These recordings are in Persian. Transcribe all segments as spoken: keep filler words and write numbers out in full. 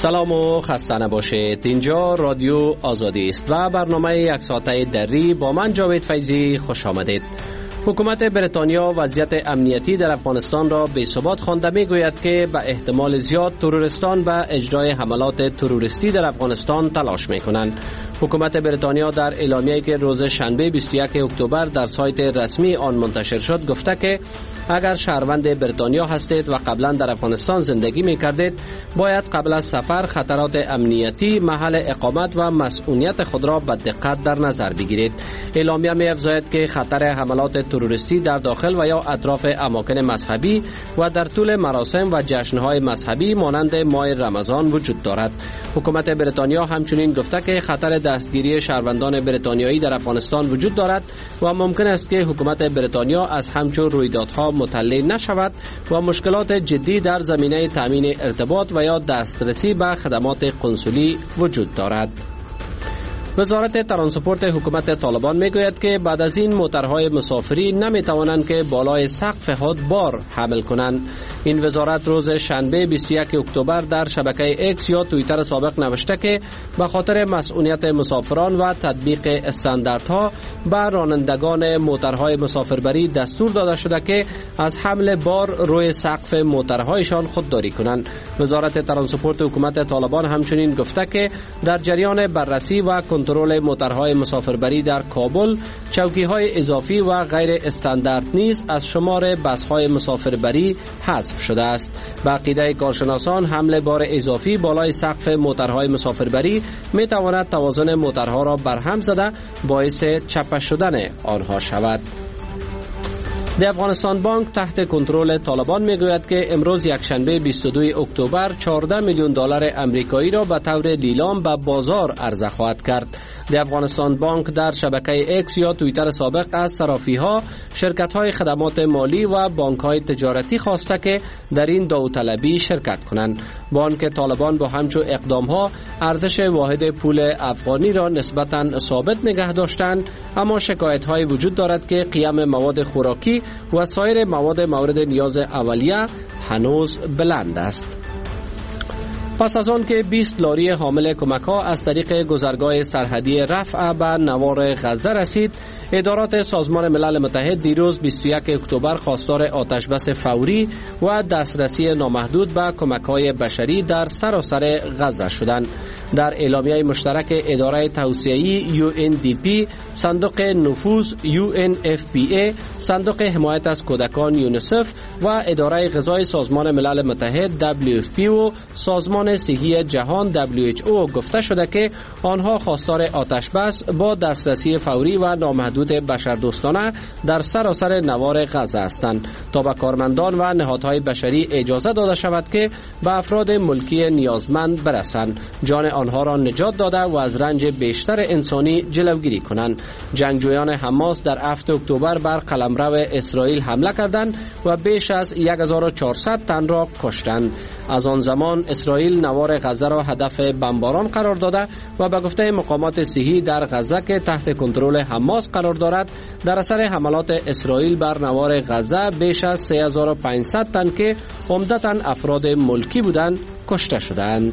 سلام و خسته نباشید. اینجا رادیو آزادی است و برنامه یک ساعته دری با من جاوید فیضی خوش آمدید. حکومت بریتانیا وضعیت امنیتی در افغانستان را بی‌ثبات خوانده می‌گوید که به احتمال زیاد تروریستان به اجرای حملات تروریستی در افغانستان تلاش می‌کنند. حکومت بریتانیا در اعلامیه‌ای که روز شنبه بیست و یک اکتبر در سایت رسمی آن منتشر شد گفته که اگر شهروند بریتانیا هستید و قبلا در افغانستان زندگی می‌کردید باید قبل از سفر خطرات امنیتی، محل اقامت و مسئولیت خود را به دقت در نظر بگیرید. اعلامیه می‌افزاید که خطر حملات تروریستی در داخل و یا اطراف اماکن مذهبی و در طول مراسم و جشن‌های مذهبی مانند ماه رمضان وجود دارد. حکومت بریتانیا همچنین گفته که خطر دستگیری شهروندان بریتانیایی در افغانستان وجود دارد و ممکن است که حکومت بریتانیا از همچون رویدادها مطلع نشود و مشکلات جدی در زمینه تامین ارتباط و یا دسترسی به خدمات قنسولی وجود دارد. وزارت ترانسپورت حکومت طالبان میگوید که بعد از این موترهای مسافری نمیتوانند که بالای سقف خود بار حمل کنند. این وزارت روز شنبه بیست و یک اکتبر در شبکه ایکس یا توییتر سابق نوشته که به خاطر مسئولیت مسافران و تطبیق استانداردها به رانندگان موترهای مسافربری دستور داده شده که از حمل بار روی سقف موترهایشان خودداری کنند. وزارت ترانسپورت حکومت طالبان همچنین گفته که در جریان بررسی و کنترل موترهای مسافربری در کابل چوکی‌های اضافی و غیر استاندارد نیز از شمار بس‌های مسافربری حذف شده است. به عقیده کارشناسان حمل بار اضافی بالای سقف موترهای مسافربری می‌تواند توازن موترها را برهم زده باعث چپه شدن آنها شود. د افغانستان بانک تحت کنترل طالبان میگوید که امروز یکشنبه بیست و دو اکتبر چهارده میلیون دلار امریکایی را به طور لیلام به بازار عرضه خواهد کرد. د افغانستان بانک در شبکه ایکس یا توییتر سابق از صرافی‌ها، شرکت‌های خدمات مالی و بانک‌های تجارتی خواسته که در این داوطلبی شرکت کنند. بانک طالبان با همچون اقدام‌ها ارزش واحد پول افغانی را نسبتاً ثابت نگه داشتند، اما شکایت‌های وجود دارد که قیمت مواد خوراکی و سایر مواد مورد نیاز اولیه هنوز بلند است. پس از آن که بیست لاری حامل کمک‌ها از طریق گذرگاه سرحدی رفح به نوار غزه رسید، ادارات سازمان ملل متحد دیروز بیست و یک اکتبر خواستار آتشبس فوری و دسترسی نامحدود به کمک‌های بشری در سراسر غزه شدند. در اعلامیه مشترک اداره توسعه‌ای یو ان دی پی، صندوق نفوذ یو ان اف پی ای، صندوق حمایت از کودکان یونیسف و اداره غذای سازمان ملل متحد دبلیو اف پی و سازمان صحی جهان دبلیو اچ او گفته شده که آنها خواستار آتشبس با دسترسی فوری و نامحدود بشردوستانه در سراسر نوار غزه هستند تا به کارمندان و نهادهای بشری اجازه داده شود که به افراد ملکی نیازمند برسند، جان آنها را نجات داده و از رنج بیشتر انسانی جلوگیری کنند. جنگجویان حماس در هفتم اکتبر بر قلمرو اسرائیل حمله کردند و بیش از هزار و چهارصد تن را کشتند. از آن زمان اسرائیل نوار غزه را هدف بمباران قرار داده و به گفته مقامات صحی در غزه که تحت کنترل حماس قرار دارد، در اثر حملات اسرائیل بر نوار غزه بیش از سه هزار و پانصد تن که عمدتاً افراد ملکی بودند کشته شدند.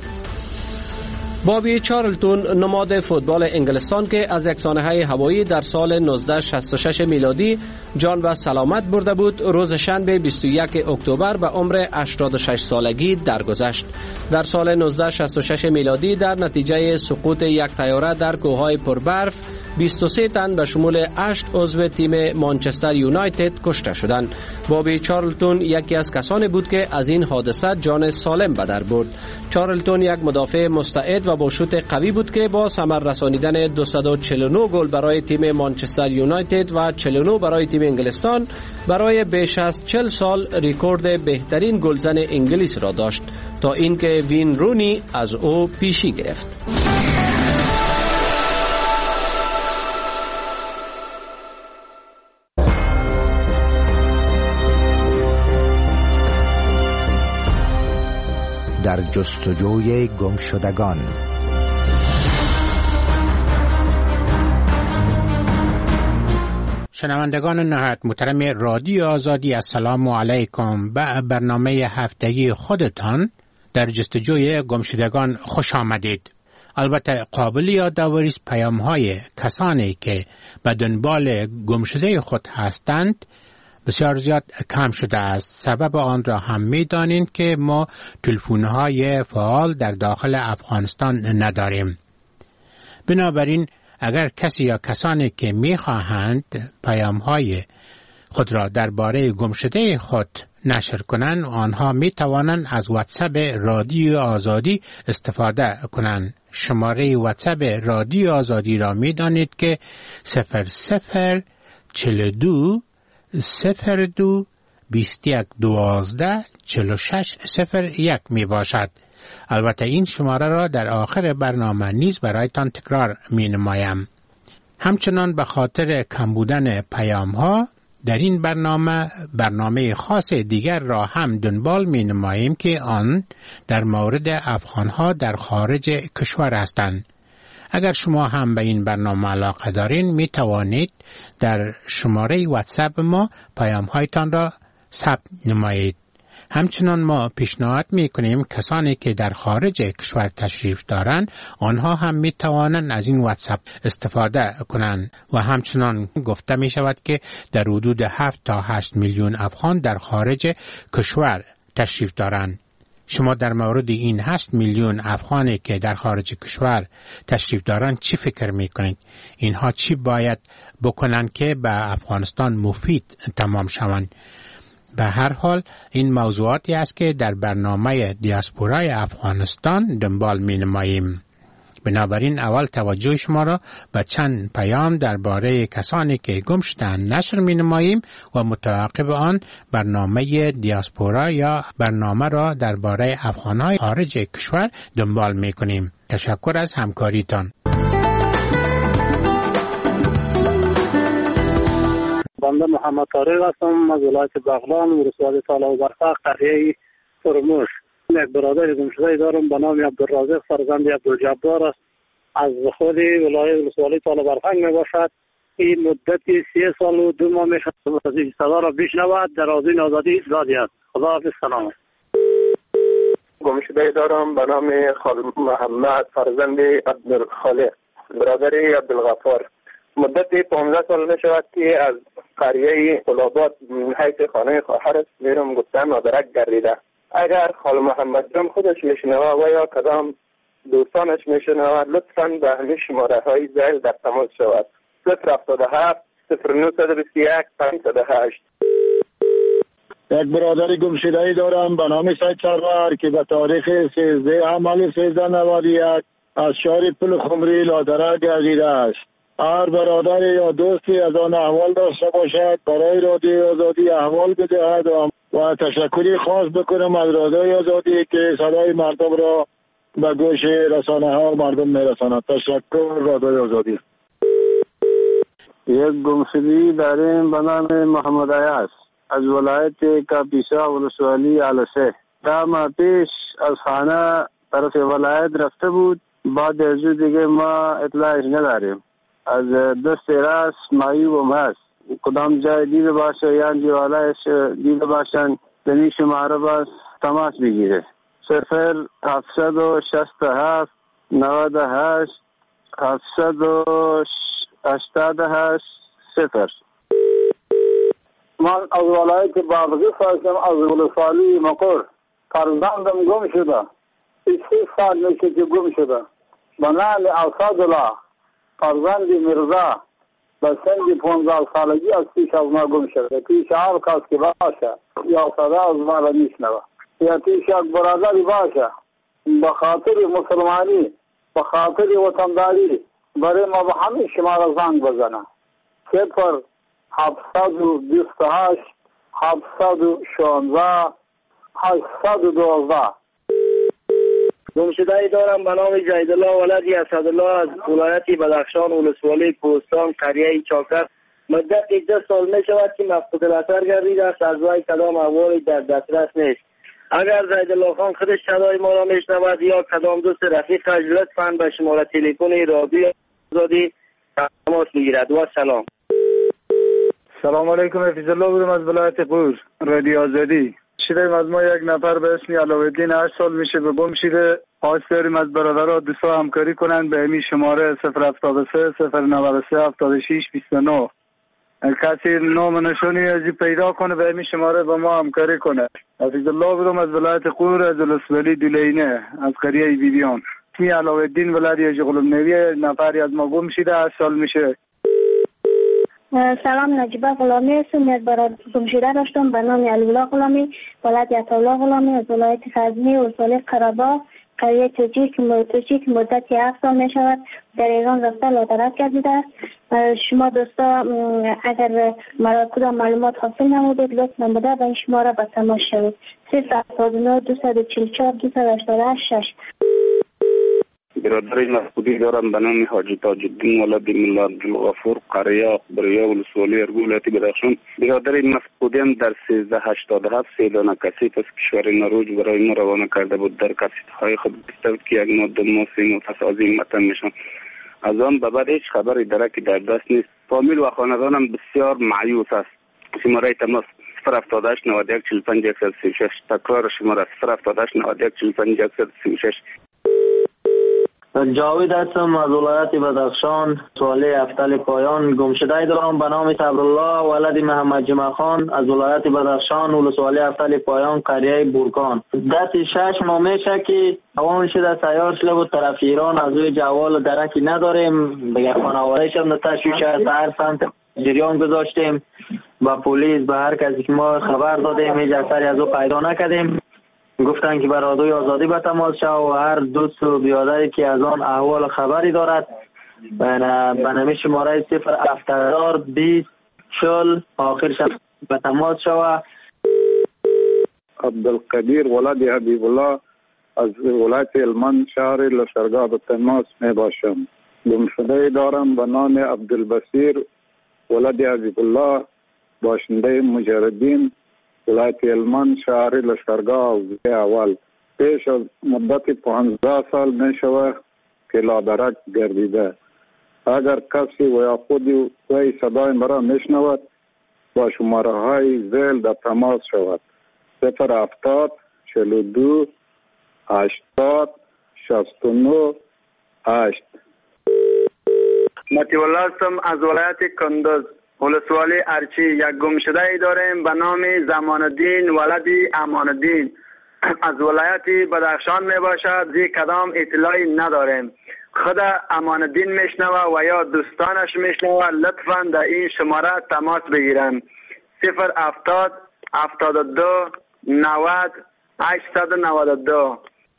بابی چارلتون نماد فوتبال انگلستان که از یک سانحه هوایی در سال نوزده شصت و شش میلادی جان و سلامت برده بود، روز شنبه بیست و یک اکتبر به عمر هشتاد و شش سالگی درگذشت. در سال نوزده شصت و شش میلادی در نتیجه سقوط یک طیاره در کوههای پربرف بیست و سه تن به شمول هشت عضو تیم مانچستر یونایتد کشته شدند. بابی چارلتون یکی از کسانی بود که از این حادثه جان سالم به در برد. چارلتون یک مدافع مستعد و با شوت قوی بود که با ثمر رسانیدن دویست و چهل و نه گل برای تیم مانچستر یونایتد و چهل و نه برای تیم انگلستان برای بیش از چهل سال رکورد بهترین گلزن انگلیس را داشت تا اینکه وین رونی از او پیشی گرفت. در جستجوی گمشدگان. شنوندگان نهایت محترم رادیو آزادی، السلام علیکم. به برنامه هفتگی خودتان در جستجوی گمشدگان خوش آمدید. البته قابل یادآوری است پیام‌های کسانی که به دنبال گمشده خود هستند بسیار زیاد کم شده است. سبب آن را هم می‌دانید که ما تلفن‌های فعال در داخل افغانستان نداریم. بنابراین اگر کسی یا کسانی که می‌خواهند پیام‌های خود را درباره گمشده خود نشر کنند، آنها می‌توانند از واتساپ رادیو آزادی استفاده کنند. شماره واتساپ رادیو آزادی را می‌دانید که صفر صفر چهل و دو صفر دو بیست و یک دوازده چهل و شش صفر یک می باشد. البته این شماره را در آخر برنامه نیز برایتان تکرار می نمایم. همچنان به خاطر کم بودن پیام ها در این برنامه برنامه خاص دیگر را هم دنبال می نماییم که آن در مورد افغان ها در خارج کشور هستند. اگر شما هم به این برنامه علاقه دارین می توانید در شماره واتساپ ما پیام هایتان را ثبت نمایید. همچنان ما پیشنهاد می کنیم کسانی که در خارج کشور تشریف دارند آنها هم می توانند از این واتساپ استفاده کنند و همچنان گفته می شود که در حدود هفت تا هشت میلیون افغان در خارج کشور تشریف دارند. شما در مورد این هشت میلیون افغانی که در خارج کشور تشریف دارند چی فکر می کنید؟ اینها چی باید بکنند که به افغانستان مفید تمام شوند؟ به هر حال این موضوعاتی است که در برنامه دیاسپورای افغانستان دنبال می نماییم. بنابراین اول توجه شما را به چند پیام درباره کسانی که گم شدند نشر می نماییم و متعاقب آن برنامه دیاسپورا یا برنامه را درباره افغانهای خارج کشور دنبال می کنیم. تشکر از همکاریتان. بنده محمد طارق هستم از ولایت بغلان ولسوالی طالع برفق قریه فرموش. یک برادر گمشده دارم به نام عبدالرازق فرزند عبدالجبار است. از خود ولایت ولسوالی طالع برفق می باشد. این مدتی سه سال و دو ماه می شود از این صدا را بشنود. در آذین آزادی زادی است. خداحافظ. سلام. گمشده دارم به نام خالد محمد فرزند عبدالخالق برادر عبدالغفار. مدتی پانزده سال می شود که از قریه قلابات حیث خانه خواهرش میرم گفتم مادرک گردیده. اگر خال محمد جان خودش میشنوه و یا کدام دوستانش میشنوه لطفاً به همین شماره های زیل در تماس شود. صفر هفتاد و هفت صفر نهصد و بیست و یک پانصد و هشت. یک برادر گمشده‌ای دارم به نام سید سرور که به تاریخ سیزده عمل سیزده نود و یک از شهر پل خمری لادره گردیده است. هر برادر یا دوستی از آن احوال داشته باشد برای رادیو آزادی احوال بدهد و تشکری خاص بکنم از رادیو آزادی که صدای مردم را به گوش رسانه ها و مردم میرساند. تشکر رادیو آزادی. یک گمشدگی داریم به نام محمد عیاض از ولایت کاپیسا ولسوالی علسه. ده ماه پیش از خانه طرف ولایت رفته بود. بعد از دیگه ما اطلاعش نداریم. از دست راست معیوب هست. کدام جای دیده باشه یا دیوالایش دیده باشن دنی شماره باز تماس بگیره. صفر هفتصد و شست و هفت نود و هشت هفتصد و هشتاد و هشت صفر. من از ولایت بادغیس هستم از ولسوالی مقر. فرزندم گم شده. سی سال میشه که گم شده. به نام اسدالله فرزند مرزا به سن پانزده سالگی از پیش از ما گم شده. پیش هر کس که باشه یا صدا از ما را میشنوه یا پیش یک برادری باشه به خاطر مسلمانی به خاطر وطنداری برای ما به همین شما را زنگ بزنه. صفر هفتصد و بیست و هشت هفتصد و شانزده هشتصد و دوازده. گمشده‌ای دارم به نام جیدالله ولدی اسدالله از ولایت بدخشان ولسوالی کوهستان قریه چاکر. مدت ده سال می شود که مفقود الاثر گردیده است. از وی کدام احوالی در دسترس نیست. اگر جیدالله خان خودش صدای ما را میشنود یا کدام دوست رفیقش لطفاً به شماره تلفن رادیو آزادی تماس بگیرد. و سلام. سلام علیکم. حفیظ الله بودم از ولایت قور رادیو آزادی. شده از ما یک نفر به اسم علاءالدین هشت سال میشه به گم شده. خواهش داریم از برادرها دوستا همکاری کنند به همین شماره صفر هفتاد و سه صفر نود و سه هفتاد و شش بیست و نه. کسی نام نشانی ازی پیدا کنه به همین شماره با ما همکاری کنه. حفیظ الله بودم از ولایت قور از الاسولی دولینه از قریه بیبیان. می علاءالدین ولایت جغلم نوی نفری از ما گم شده هشت سال میشه. سلام، نجیبه غلامی هستم. یک برادر گم شده داشتم به نام علی‌الله غلامی ولایت عطاالله غلامی از ولایت غزنی ولسوالی قره‌باغ قریه توجیه که مدتی هفت سال می شود در ایران رفته لادرک گردیده است. شما دوستا اگر مرا کدام معلومات حاصل نمودید لطف نموده به این شماره به تماس شوید. صفر هفتاد و نه دویست و چهل و چهار دویست و هشتاد و هشت شش. برادر مفقودی دارم به نام حاجی تاج‌الدین ولد ملا عبدالغفور قریه بریا ولسوالی ارگو ولایت بدخشان. برادر مفقودیم در سیزده هشتاد و هفت سه دانه کسیت از کشور نروژ برای ما روانه کرده بود. در کسیت های خود گفته که یک ماده ماسی متس از این متن میشن. از آن به بعد هیچ خبری درکی در دست نیست. فامیل و خاندانم بسیار مایوس است. شماره تماس صفر هفتاد و هشت نود و یک چهل و پنج صد و سی و شش. تکرار شماره صفر هفتاد و هشت نود و یک چهل و پنج صد و سی و شش. جاوید هستم از ولایت بدخشان سوالی افتل پایان. گمشده دارم به نام صبرالله ولد محمد جمعه خان از ولایت بدخشان ولسوالی افتل پایان قریه بورکان. دست شش ماه میشه که اوان شده سیار شده بود طرف ایران. از روی جوال درکی نداریم. بگه خانوادهش هم تشویش است. هر سمت جریان گذاشتیم با پلیس به هر کسی که ما خبر دادیم هیچ اثری از او پیدا نکردیم. گفتن که برادوی آزادی به تماس شو و هر دوست و بیادری که از آن احوال خبری دارد به نمی شماره صفر هفتاد بیست چهل آخرش به تماس شو. عبدالقدیر ولد حبیب الله از ولایت هلمند شهر لشکرگاه به تماس می باشم. گمشده دارم به نام عبدالبصیر ولد حبیب الله باشنده مجردین ولایت هلمند شهر لشکرگاه اول. پیش از مدت پانزده سال می شود که لادرک گردیده. اگر کسی و یا خودی وی صدای مرا می شنود با شماره های زیل در تماس شود. صفر هفتاد چهل و دو هشتاد شصت و نه هشت. مطیع الله هستم از ولایت کندوز ولسوالی ارچی. یک گمشده ای داریم به نام زمان الدین ولدی امان الدین از ولایت بدخشان می باشد. زی کدام اطلاعی نداریم. خود امان الدین میشنوه و یا دوستانش میشنوه لطفا در این شماره تماس بگیرن. صفر هفتاد هفتاد و دو نود هشتصد و نود و دو.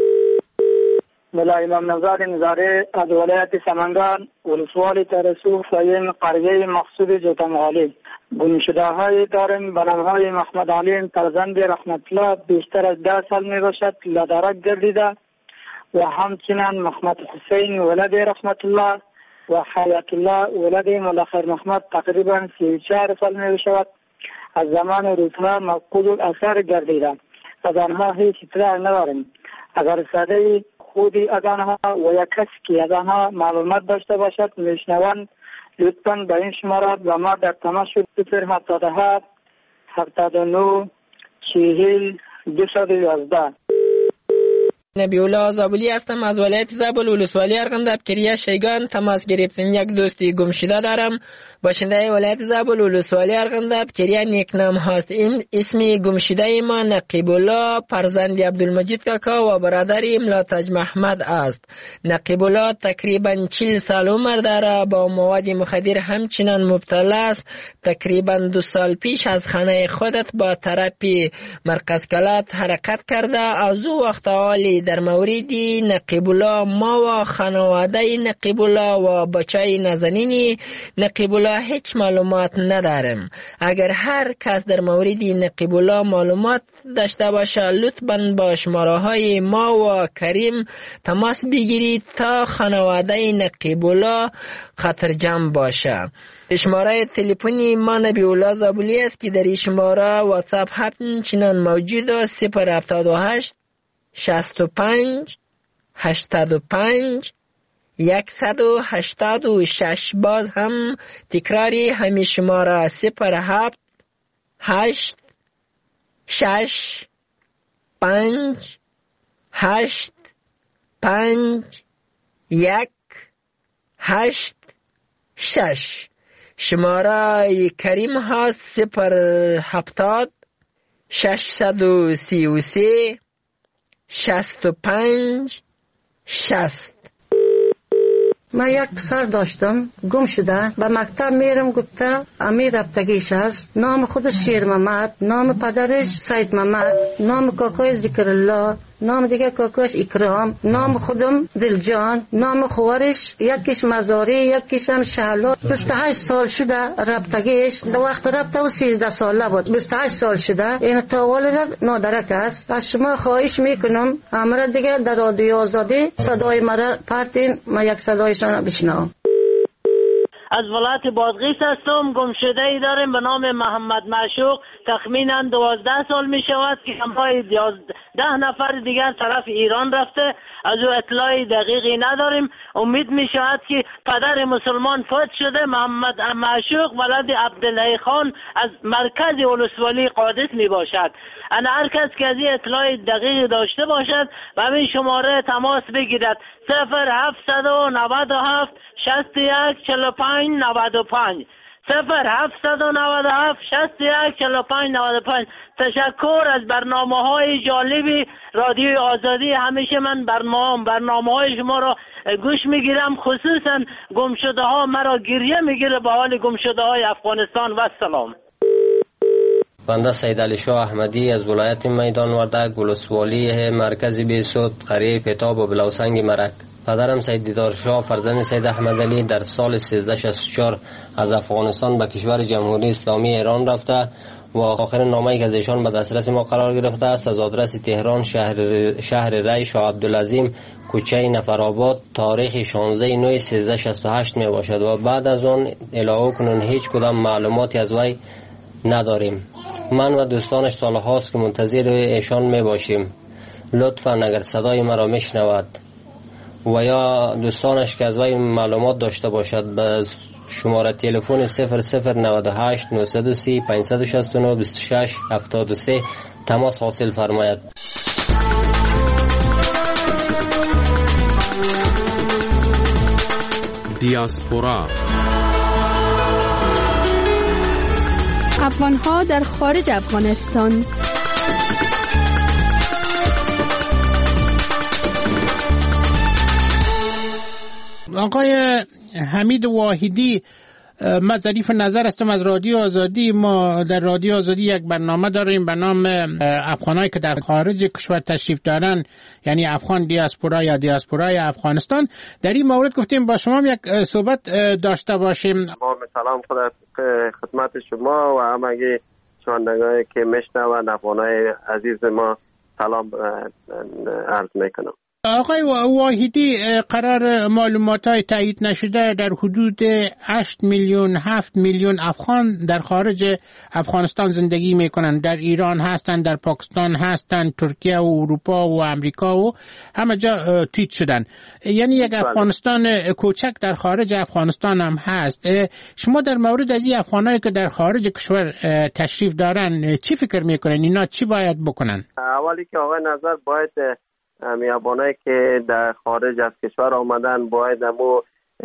ملا امام نزار نزاری از ولایت سمنگان ولسوالی ترسو سایم قریه مقصود جوتمغالی. گمشده های داریم به نام های محمد علیم فرزند رحمت الله بیشتر از ده سال می باشد لادرک گردیده و همچنین محمد حسین ولد رحمت الله و حیات الله ولد ملا خیر محمد تقریبا سی و چهار سال می باشد از زمان روزها مفقود الاثر گردیده. از آنها هیچ اطلاع نداریم. اگر صدای خودی از آنها و یک کسی که از آنها معلومات داشته باشد میشنوند لطفاً به این شماره با ما در تماس شد. صفر هفتاد و هفت هفتاد و نه چهل دویست و یازده. نبی‌الله زابلی هستم از ولایت زابل ولسوالی ارغنداب کریه شیگان. تماس گرفتن یک دوستی گمشده دارم باشنده ولایت زابل ولسوالی ارغنداب کریه نیکنام هست. این اسمی گمشده ما نقیب الله فرزند عبدالمجید کاکا و برادری ملاتج محمد است. نقیب الله تقریبا چهل سال عمر داره. با مواد مخدر همچنان مبتلا است. تقریبا دو سال پیش از خانه خودت با تراپی مرکز کلات حرکت کرده. از او وقت حالی در موردی نقیب الله ما و خانواده نقیب الله و بچه نازنین نقیب الله هیچ معلومات ندارم. اگر هر کس در موردی نقیب الله معلومات داشته باشه لطفاً با شماره های ما و کریم تماس بگیرید تا خانواده نقیب الله خطرجم باشه. شماره تلفنی ما نبی‌الله زابلی است که در این شماره واتساپ همچنان موجود است. صفر هفتاد و هشت شصت و پنج هشتاد و پنج یکصد و هشتاد و شش. باز هم تکراری همین شماره صفر هفت هشت شش پنج هشت پنج یک هشت شش. شماره کریم هست صفر هفتاد ششصد و سی و سه شست و پنج شست. من یک پسر داشتم گم شده، به مکتب میرم گفته امیر رفتگیش است. نام خودش شیر محمد، نام پدرش سید محمد، نام کاکای ذکر الله، نام دیگه کاکاش اکرام، نام خودم دلجان، نام خوارش یکیش مزاری یکیش هم شهلا. بیست و هشت سال شده رفتگیش، دو وقت رفته و سیزده ساله بود. بیست و هشت سال شده این تا والد نادرک است. از شما خواهش میکنم امر دیگه در رادیو آزادی صدای مرا پرتین، من یک صدایشان بشنوم. از ولایت بادغیس هستم. گم شده ای داریم به نام محمد معشوق. تخمینا دوازده سال می شود که همراه ده نفر دیگر طرف ایران رفته. از او اطلاعی دقیقی نداریم. امید می شود که پدر مسلمان فوت شده. محمد معشوق ولد عبدالله خان از مرکز ولسوالی قادس می باشد. انا هر کس که از این اطلاع دقیق داشته باشد و همین شماره تماس بگیرد صفر هفتصد و نود و هفت شصت و یک چهل و پنج نود و پنج صفر هفتصد و نود و هفت شصت و یک چهل و پنج نود و پنج. تشکر از برنامه های جالبی رادیو آزادی. همیشه من برنامه برنامه های شما را گوش میگیرم، خصوصا گمشده ها مرا گریه میگیره به حال گمشده های افغانستان. و سلام. بنده سید علی شاه احمدی از ولایت میدان وردک ولسوالی مرکز بیسود قریه پتاب و بلوسنگ مرک. پدرم سید دیدار شاه فرزند سید احمد علی در سال سیزده شصت و چهار از افغانستان به کشور جمهوری اسلامی ایران رفته و آخرین نامه‌ای که از ایشان به دسترس ما قرار گرفته است از آدرس تهران شهر شهر ری شاه عبدالعظیم کوچه نفرآباد تاریخ شانزده نوامبر سیزده شصت و هشت می باشد و بعد از آن الهو کنون هیچ کدام معلوماتی از وی نداریم. من و دوستانش سالهاست که منتظر ایشان می باشیم. لطفاً اگر صدای مرا میشنود و یا دوستانش که از وی معلومات داشته باشد به شماره تلفن صفر صفر نود و هشت نهصد و سی پانصد و شصت و نه بیست و شش هفتاد و سه تماس حاصل فرماید. دیاسپورا افغان‌ها در خارج افغانستان. آقای حمید واحدی، من ظریف نظر هستم از رادیو آزادی. ما در رادیو آزادی یک برنامه داریم به نام افغانایی که در خارج کشور تشریف دارن، یعنی افغان دیاسپورا یا دیاسپورای افغانستان. در این مورد گفتیم با شما یک صحبت داشته باشیم. با سلام خدا خدمت شما و همگی شنوندگانی که میشنوند افغانای عزیز ما سلام عرض میکنم. آقای واحدی، قرار معلومات‌های تایید نشده در حدود هشت میلیون هفت میلیون افغان در خارج افغانستان زندگی میکنند. در ایران هستند، در پاکستان هستند، ترکیه و اروپا و امریکا و همه جا تایید شدن. یعنی یک افغانستان کوچک در خارج افغانستان هم هست. شما در مورد از این افغانایی که در خارج کشور تشریف دارن چی فکر میکنن؟ اینا چی باید بکنن؟ اولی که آقای نظر باید میابانایی که در خارج از کشور آمدن باید امو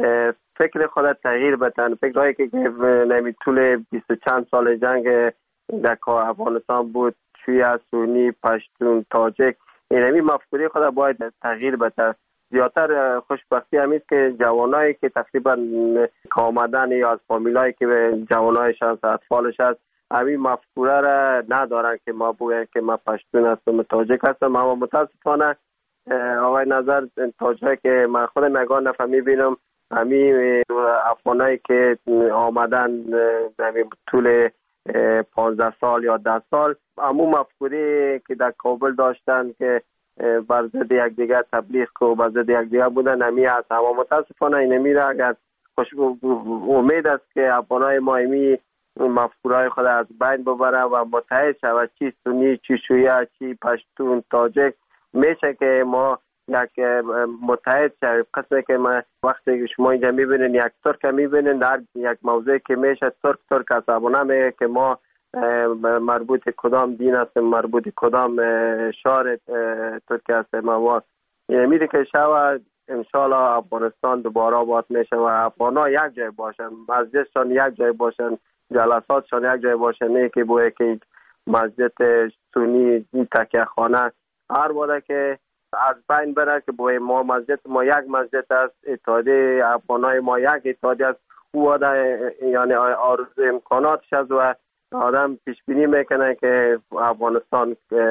فکر خود تغییر بدن. فکرهایی که نمی طول بیست و چند سال جنگ در افغانستان بود، شیعه، سنی، پشتون، تاجک، اینمی مفکوری خود باید تغییر بدن. زیادتر خوشبختی همیست که جوانایی که تقریبا آمدن یا از فامیلایی که جوانایش هست، اطفالش هست، همین مفکوره را ندارن که ما بگویم که ما پشتون هستم، تاجک هستم. اما متاسفانه آقای نظر تاجک که من خود نگاه نفر میبینم همین افغانایی که آمدن همین طول پانزده سال یا ده سال همون مفکوری که در کابل داشتن که بر ضد یک دیگر تبلیغ و بر ضد یک دیگر بودن همین هست. اما متاسفانه این میره اگر خوش امید است که افغانای ما همین مفکورهای خود از بین ببره و متحد شود، چی سنی، چی شیعه، چی پشتون، تاجک، میشه که ما یک متحد شویم. قسمه که ما وقتی شما اینجا میبینین یک ترک میبینین در یک موضوع که میشه ترک ترک عصبانه میگه که ما مربوط کدام دین است، مربوط کدام شهر ترکیه است. ما میده که شود انشالله افغانستان دوباره آباد میشه و افغانا یک جای باشن، مسجدشان یک جای باشن، جلساتشان یک جای باشن، نه که بوده که مسجد سنی تکیه خانه هر بوده که از بین بره که بوده ما مسجد ما یک مسجد است، اتحادیه افغانای ما یک اتحادیه است. او بوده یعنی آرزو امکاناتش است و آدم پیش بینی میکنه که افغانستان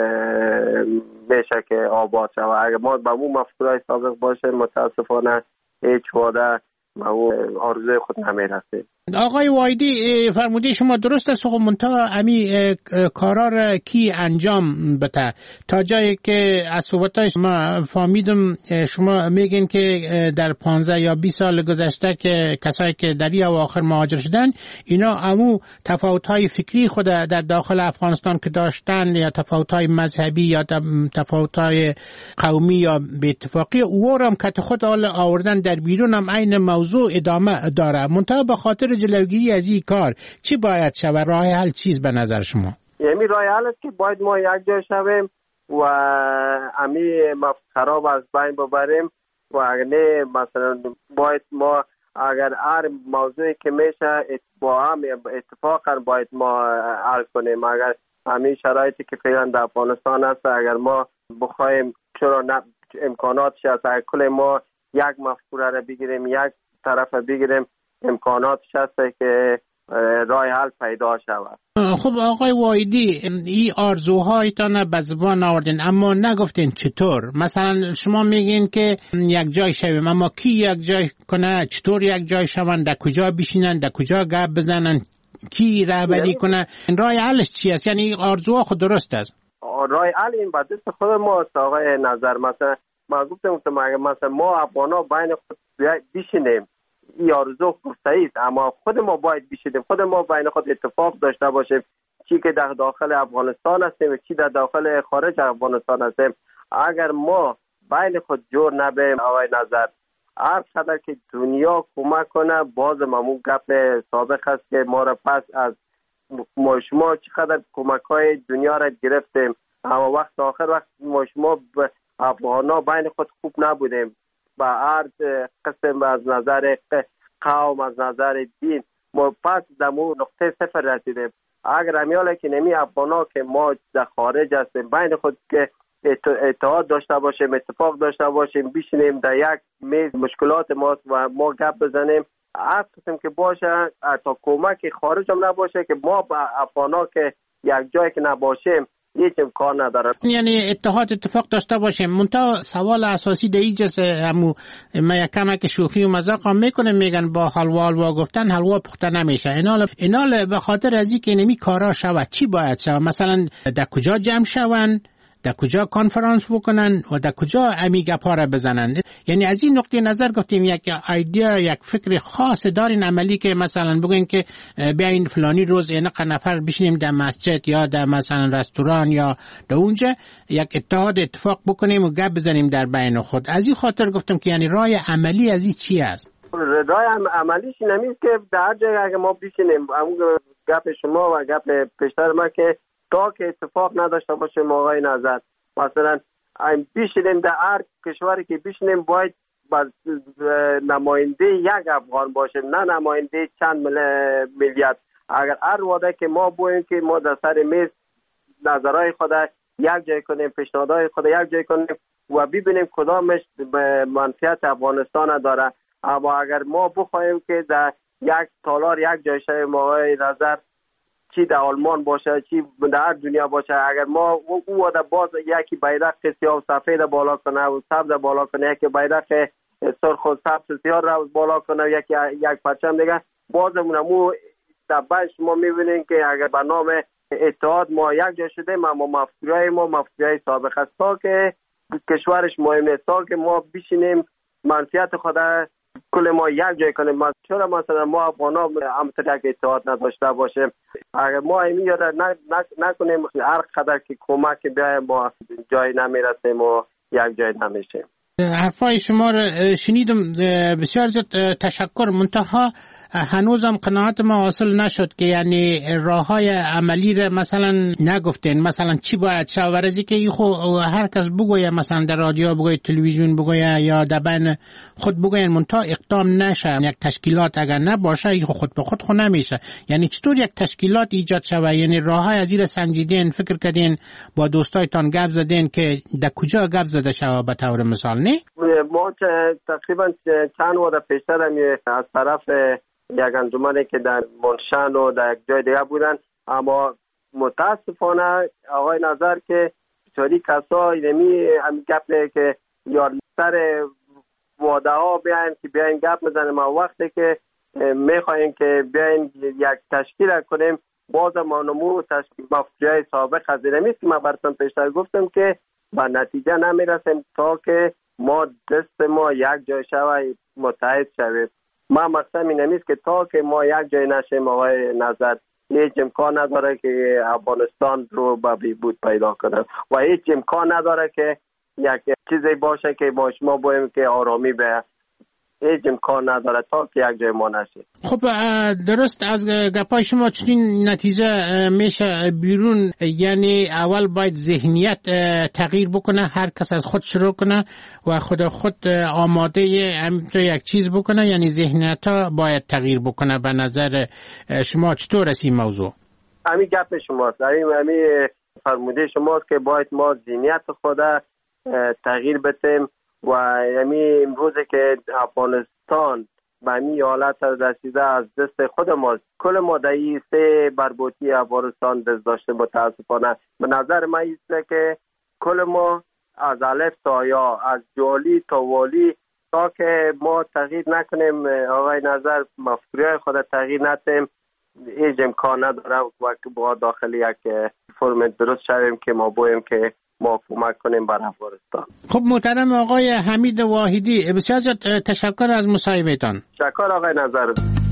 میشه که آباد شود. اگر ما به اون مفکورهای سابق باشه متاسفانه هیچ وعده به اون آرزوی خود نمیرسه. آقای وایدی فرمودی شما درست است، منتها امی کارا کی انجام بده تا جایی که از صحبتای شما فهمیدم شما میگین که در پانزده یا بیست سال گذشته که کسایی که در این اواخر مهاجر شدن اینا امو تفاوت‌های فکری خود در داخل افغانستان که داشتن یا تفاوت‌های مذهبی یا تفاوت‌های قومی یا به اتفاقی اورم که خود حال آوردن در بیرون هم عین موضوع ادامه داره. منتها به خاطر جلوگیری از این کار چی باید شود؟ راه حل چیز به نظر شما؟ یعنی راه حل است که باید ما یک جای شویم و امی خراب از بین ببریم و اگر نه مثلا باید ما اگر هر موضوعی که میشه با هم اتفاقا باید ما حل کنیم. اگر همین شرایطی که فعلا در افغانستان هست اگر ما بخوایم چرا نه امکاناتش هست، اگر کل ما یک مفکوره را بگیریم یک طرف بگیریم امکاناتش هست که راه حل پیدا شود. خب آقای وایدی این آرزوهایتان به زبان آوردین اما نگفتین چطور. مثلا شما میگین که یک جای شویم اما کی یک جای کنه؟ چطور یک جای شون؟ در کجا بشینن؟ در کجا گپ بزنن؟ کی رهبری کنه؟ راه حلش چی است؟ یعنی آرزوها خود درست است؟ راه حل این به دست خود ما است آقای نظر. مثلا ما گفتم مثلا ما افغانا بین خود بشینیم این آرزو صحیح است اما خود ما باید بشینیم، خود ما بین خود اتفاق داشته باشیم، چی که در داخل افغانستان هستیم و چی در داخل خارج افغانستان هستیم. اگر ما بین خود جور نبیم آقای نظر هر قدر که دنیا کمک کنه باز ممون گپ سابق هست که ما را پس از ما شما چقدر کمک های دنیا را گرفتیم اما وقت آخر وقت ما شما افغانا بین خود خوب نبودیم با هر قسم از نظر قوم از نظر دین ما پس دمو نقطه صفر رسیدیم. اگر همیاله که نمی افغانا که ما در خارج هستیم بین خود که اتحاد داشته باشیم اتفاق داشته باشیم بشینیم در یک میز مشکلات ماست و ما گپ بزنیم هر قسم که باشه تا کمک خارج هم نباشه که ما با افغانا که یک جایی که نباشیم هیچ امکان نداره. یعنی اتحاد اتفاق داشته باشیم. منتها سوال اساسی در اینجاست همو من یکم که شوخی و مذاق هم میکنه میگن با حلوا حلوا گفتن حلوا پخته نمیشه. اینال اینال به خاطر از اینکه نمی کارا شود چی باید شود؟ مثلا در کجا جمع شون؟ در کجا کنفرانس بکنن و در کجا امی گپا را بزنن؟ یعنی از این نقطه نظر گفتیم یک ایده یک فکر خاص دارین عملی که مثلا بگین که بیاین فلانی روز اینقدر نفر بشینیم در مسجد یا در مثلا رستوران یا در اونجا یک اتحاد اتفاق بکنیم و گپ بزنیم در بین خود. از این خاطر گفتم که یعنی راه عملی از این چی است؟ راه عملیش نمیست که در جای اگه ما بشینیم همون گپ شما و گپ پیشتر ما که تا که اتفاق نداشته باشیم آقای نظر مثلا بشینیم در هر کشوری که بشینیم باید نماینده یک افغان باشه نه نماینده چند میلیارد. اگر هر وعده که ما بویم که ما در سر میز نظرهای خود یک جای کنیم پیشنهادهای خود یک جای کنیم و ببینیم کدامش به منفعت افغانستان داره. اما اگر ما بخوایم که در یک تالار یک جای شویم آقای نظر چی در آلمان باشه چی در هر دنیا باشه اگر ما او وعده باز یکی بیرق سیاه و سفید بالا کنه و سبز بالا کنه یکی بیرق سرخ و سبز سیاه را بالا کنه یکی یک پرچم دیگه بازمون مو در بعد شما میبینین که اگر به نام اتحاد ما یک جا شدیم اما مفکورهای ما مفکورهای سابق است تا که کشورش مهم نیست تا که ما بشینیم منفعت خود کل ما یک جای کنیم. چرا مثلا ما افغانا همطور یک اتحاد نداشته باشیم؟ اگر ما این یاد نکنیم هر قدر که کمک بیایم ما جای نمیرسیم و یک جای نمیشیم. حرفای شما رو شنیدم، بسیار زیاد تشکر. منتها هنوزم قناعت ما حاصل نشد که یعنی راه های عملی را مثلا نگفتین، مثلا چی باید شود؟ ورزی که ای خو هر کس بگویه، مثلا در رادیو بگویه، تلویزیون بگویه یا در بین خود بگوین، منتها اقدام نشه. یک تشکیلات اگر نباشه ای خود به خود خو نمیشه. یعنی چطور یک تشکیلات ایجاد شود؟ یعنی راه های از این سنجیدین، فکر کردین، با دوستایتان گپ زدین که در کجا گپ زده شود به طور مثال؟ نه ما تقریبا چند وقت پیشتر از طرف یک انجمنی که در منشن و در یک جای دیگه بودن، اما متاسفانه آقای نظر که چاری کسا اینمی هم گپ که یا سر واده ها بیاین که بیاین گپ بزنیم، ما وقتی که میخوایم که بیاین یک تشکیل کنیم باز ما نمو مفکوری سابق از اینمیست که ما براتون پیشتر گفتم که به نتیجه نمیرسیم تا که ما دست ما یک جای شوی متحد شویم. ما مقصد این نیست که تا که ما یک جای نشیم آقای نظر هیچ امکان نداره که افغانستان رو به بهبود پیدا کنه و هیچ امکان نداره که یک چیزی باشه که ما شما بایم که آرامی به هیچ امکان نداره تا که یک جای ما نشه. خب درست از گپای شما چنین نتیجه میشه بیرون، یعنی اول باید ذهنیت تغییر بکنه، هر کس از خود شروع کنه و خود خود آماده یک چیز بکنه، یعنی ذهنیت باید تغییر بکنه. به نظر شما چطور است این موضوع؟ همین گپ شماست، همین فرموده شماست که باید ما ذهنیت خود تغییر بدیم و یعنی امروزه که افغانستان به همین حالت رسیده از دست خود ماست. کل مادهی سه بربوطی افغانستان دست داشته متاسفانه. به نظر من ایست که کل ما از الف تا یا، از جالی تا والی، تا که ما تغییر نکنیم آقای نظر مفکوری خود تغییر ندیم هیچ امکان نداره و با داخل یک فرم درست شویم که ما بایم که ما کمک کنیم بر افغانستان. خب محترم آقای حمید واحدی، بسیار تشکر از مصاحبهتان. تشکر آقای نظر.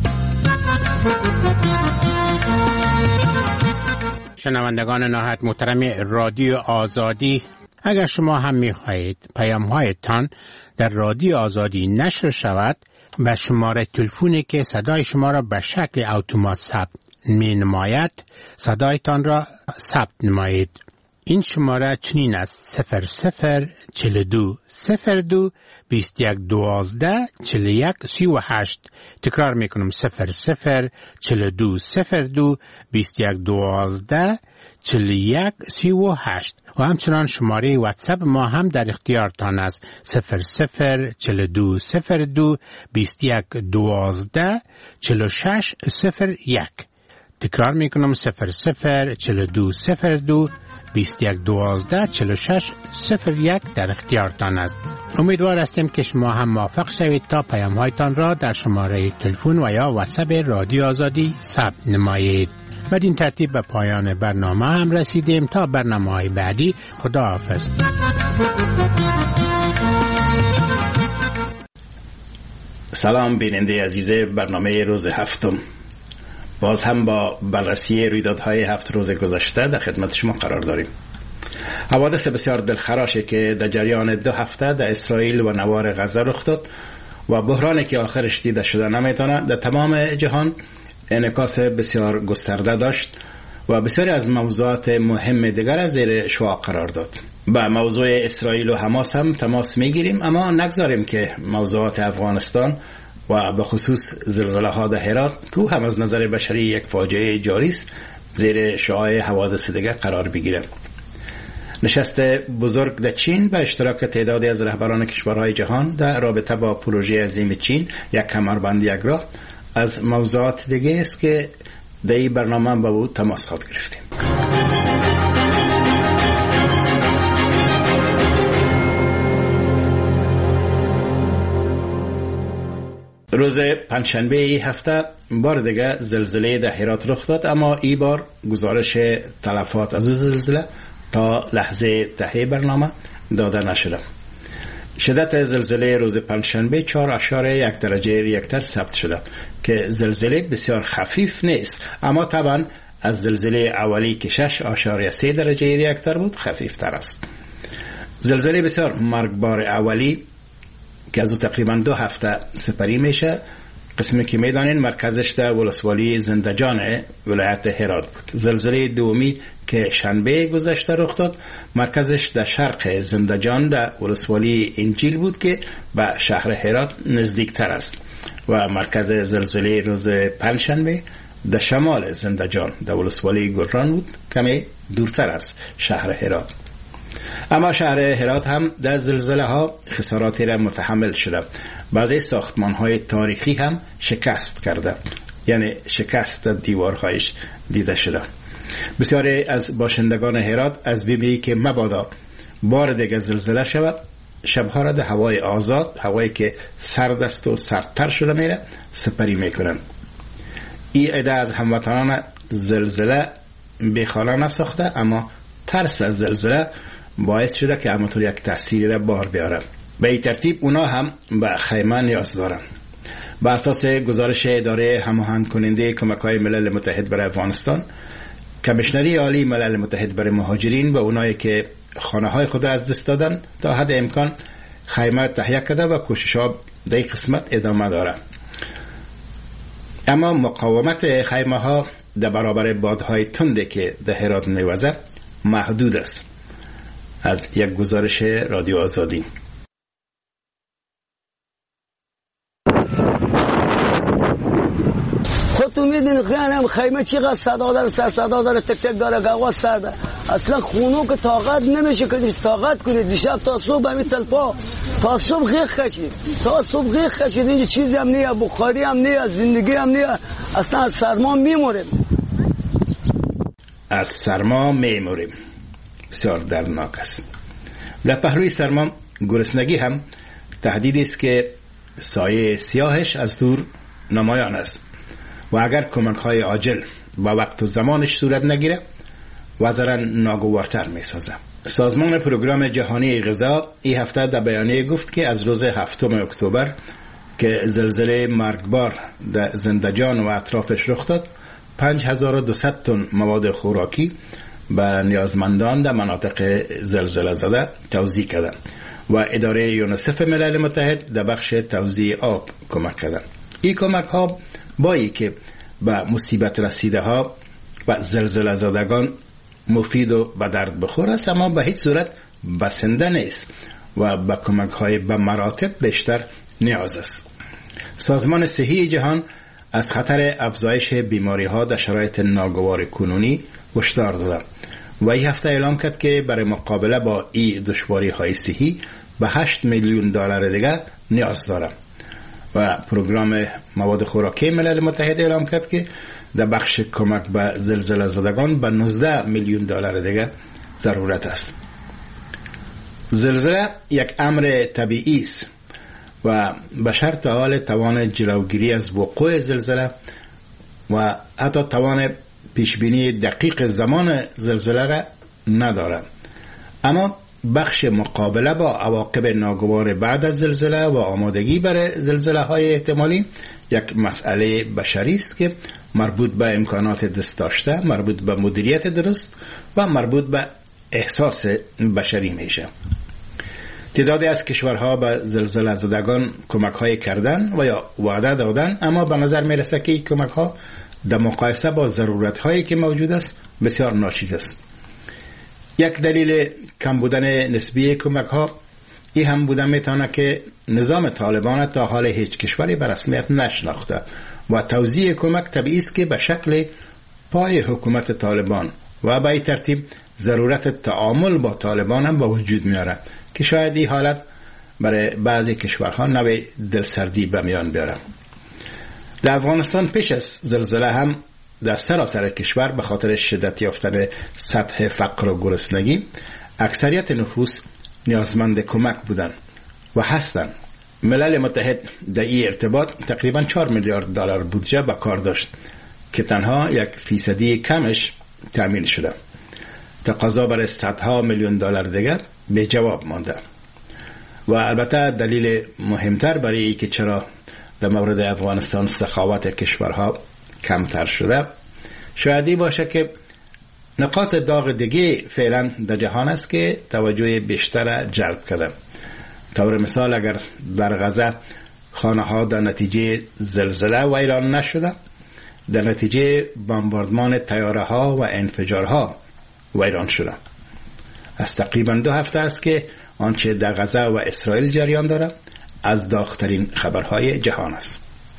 شنوندگان نهایت محترم رادیو آزادی، اگر شما هم می‌خواهید پیام‌هایتان در رادیو آزادی نشر شود، به شماره تلفنی که صدای شما را به شکل اتومات ثبت می‌نماید صدایتان را ثبت نمایید. این شماره چنین است: صفر صفر چهل و دو صفر دو بیست یک دوازده چهل و یک سی و هشت. تکرار میکنم: صفر صفر چهل و دو صفر دو بیست یک دوازده چهل و یک سی و هشت. و همچنان شماره واتساپ ما هم در اختیارتان است: صفر صفر چهل و دو صفر دو بیست یک دوازده چهل و شش صفر یک. تکرار میکنم: صفر صفر چهل و دو صفر دو بیست یک دوازده چهل و شش صفر یک در اختیارتان است. امیدوار هستیم که شما هم موافق شوید تا پیام هایتان را در شماره تلفن و یا واتساپ رادیو آزادی ثبت نمایید. بدین ترتیب به پایان برنامه هم رسیدیم. تا برنامه های بعدی، خدا حافظ. سلام بیننده عزیز برنامه روز هفتم. باز هم با بررسی رویدادهای هفت روز گذشته در خدمت شما قرار داریم. حوادث بسیار دلخراشی که در جریان دو هفته در اسرائیل و نوار غزه رخ داد و بحرانی که آخرش دیده شده نمیتونه در تمام جهان انعکاس بسیار گسترده داشت و بسیاری از موضوعات مهم دیگر زیر شعاع قرار داد. با موضوع اسرائیل و حماس هم تماس میگیریم، اما نگذاریم که موضوعات افغانستان و به خصوص زلزله ها در هرات که هم از نظر بشری یک فاجعه جاری است زیر شعاع حوادث دیگر قرار بگیره. نشست بزرگ در چین به اشتراک تعدادی از رهبران کشورهای جهان در رابطه با پروژه عظیم چین یک کمربند یک راه از موضوعات دیگه است که در این برنامه با او تماس خواهد گرفتیم. روز پنجشنبه ای هفته بار دیگه زلزله در هرات رخ داد، اما این بار گزارش تلفات از زلزله تا لحظه ته برنامه داده نشده. شدت زلزله روز پنجشنبه چهار اشاره یک درجه ریکتر ثبت شده که زلزله بسیار خفیف نیست، اما طبعا از زلزله اولی که شش اشاره سه درجه ریکتر بود خفیف تر است. زلزله بسیار مرگبار اولی که از او تقریبا دو هفته سپری میشه قسمی که میدانین مرکزش در ولسوالی زندجان ولایت هرات بود. زلزله دومی که شنبه گذشته رخ داد مرکزش در شرق زندجان در ولسوالی انجیل بود که به شهر هرات نزدیکتر است و مرکز زلزله روز پنجشنبه در شمال زندجان در ولسوالی گلران بود، کمی دورتر از شهر هرات. اما شهر هرات هم در زلزله ها خساراتی را متحمل شده. بعضی ساختمان های تاریخی هم شکست کرده، یعنی شکست دیوارهایش دیده شده. بسیاری از باشندگان هرات از بیبی که مبادا بار دیگه زلزله شود شبها را در هوای آزاد، هوایی که سرد است و سردتر شده میره، سپری میکنن. این عده از هموطنان زلزله بیخانه نساخته، اما ترس از زلزله باعث شده که همونطور یک تأثیری را بار بیاره. به این ترتیب اونا هم به خیمه نیاز دارن. به اساس گزارش اداره هماهنگ کننده کمک‌های ملل متحد برای افغانستان، کمیشنری عالی ملل متحد برای مهاجرین و اونایی که خانه‌های خود از دست دادن تا حد امکان خیمه تهیه کرده و کوشش‌ها در این قسمت ادامه داره. اما مقاومت خیمه‌ها در برابر بادهای تندی که در هرات میوزه محدود است. از یک گزارش رادیو آزادی. خودتون میدین خیانم خیمه چقدر صدا داره، سر صدا داره، تک تک داره، گواز سرده. اصلا خونو که طاقت نمیشه که طاقت کنید. دیشب تا صبح همین تلپا تا صبح غیق کشید، تا صبح غیق کشید. اینجا چیزی هم نیه، بخاری هم نیه، زندگی هم نیه. اصلا از سرما میموریم، از سرما میموریم. بسیار دردناک است. در پهلوی سرما گرسنگی هم تهدیدی است که سایه سیاهش از دور نمایان است و اگر کمک‌های عاجل با وقت و زمانش صورت نگیره وضع ناگوارتر می‌سازه. سازمان پروگرام جهانی غذا این هفته در بیانیه گفت که از روز هفتم اکتبر که زلزله مرگبار در زندجان و اطرافش رخ داد، پنج هزار و دویست تن مواد خوراکی به نیازمندان در مناطق زلزله زده توزیع کردند و اداره یونیسف ملل متحد در بخش توزیع آب کمک کردند. این کمک ها بایی که به مصیبت رسیده ها و زلزله زدگان مفید و به درد بخور است، اما به هیچ صورت بسنده نیست و به کمک های به مراتب بیشتر نیاز است. سازمان صحی جهان از خطر افزایش بیماری ها در شرایط ناگوار کنونی هشدار داده و این هفته اعلام کرد که برای مقابله با این دشواری های صحی به هشت میلیون دلار دیگر نیاز داره و پروگرام مواد خوراکی ملل متحد اعلام کرد که در بخش کمک به زلزله زدگان به نوزده میلیون دلار دیگر ضرورت است. زلزله یک امر طبیعی است و به شرط حال توان جلوگیری از وقوع زلزله و حتی توان پیشبینی دقیق زمان زلزله را نداره. اما بخش مقابله با عواقب ناگوار بعد از زلزله و آمادگی برای زلزله های احتمالی یک مسئله بشری است که مربوط به امکانات دست داشته، مربوط به مدیریت درست و مربوط به احساس بشری میشه. تعدادی از کشورها به زلزله زدگان کمک های کردن و یا وعده دادن، اما به نظر میرسه که این کمک ها در مقایسه با ضرورت هایی که موجود است بسیار ناچیز است. یک دلیل کم بودن نسبی کمک ها این هم بودن میتونه که نظام طالبان تا حال هیچ کشوری به رسمیت نشناخته و توزیع کمک طبیعی است که به شکل پای حکومت طالبان و به این ترتیب ضرورت تعامل با طالبان هم با وجود میاره که شاید این حالت برای بعضی کشورها نوع دلسردی به میان بیاره. در افغانستان پیش از زلزله هم در سراسر کشور به خاطر شدت یافتن سطح فقر و گرسنگی اکثریت نفوس نیازمند کمک بودند و هستند. ملل متحد در این ارتباط تقریبا چهار میلیارد دلار بودجه به کار داشت که تنها یک فیصدی کمش تأمین شده. تقاضا برای صدها میلیون دلار دیگر به جواب مانده و البته دلیل مهمتر برای این که چرا در مورد افغانستان سخاوت کشورها کمتر شده شاید باشه که نقاط داغ دیگه فعلا در جهان است که توجه بیشتر جلب کرده. طور مثال اگر در غزه خانه ها در نتیجه زلزله ویران نشده، در نتیجه بمباردمان طیاره ها و انفجارها ویران شده. از تقریبا دو هفته است که آنچه در غزه و اسرائیل جریان داره از داغ‌ترین خبرهای جهان است.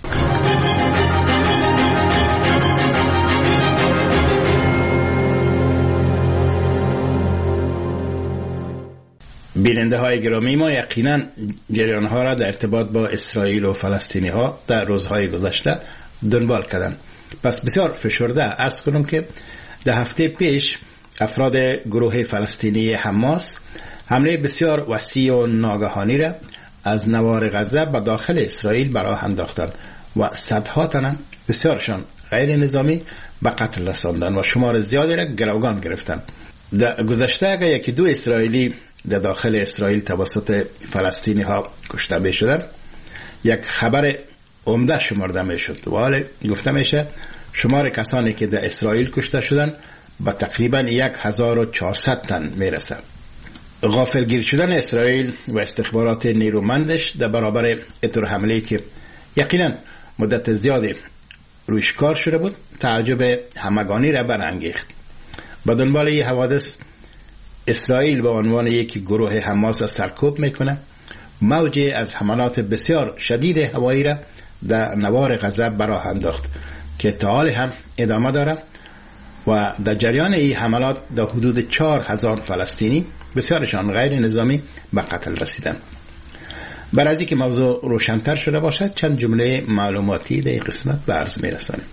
بیننده های گرامی، ما یقینا جریان ها را در ارتباط با اسرائیل و فلسطینی ها در روزهای گذشته دنبال کردند. پس بسیار فشرده عرض کنم که در هفته پیش افراد گروه فلسطینی حماس حمله بسیار وسیع و ناگهانی را از نوار غزه به داخل اسرائیل به راه انداختند و صدها تن بسیارشان غیر نظامی به قتل رساندند و شمار زیادی را گروگان گرفتند. در گذشته اگر یکی دو اسرائیلی در داخل اسرائیل توسط فلسطینی ها کشته می شدند، یک خبر عمده شمرده می شد و حال گفته میشه شمار کسانی که در اسرائیل کشته شدند به تقریبا یک هزار و چهارصد تن می رسد. غافلگیر شدن اسرائیل و استخبارات نیرومندش در برابر اطور حمله که یقینا مدت زیادی رویش کار شده بود تعجب همگانی را برانگیخت. با دنبال این حوادث اسرائیل به عنوان یک گروه حماس سرکوب میکنه، موجی از حملات بسیار شدید هوایی را در نوار غزه براه انداخت که تا حال هم ادامه داره و در جریان این حملات در حدود چهار هزار فلسطینی بسیارشان غیر نظامی به قتل رسیدند. بر از اینکه موضوع روشن‌تر شده باشد چند جمله معلوماتی در این قسمت به عرض می‌رسانیم.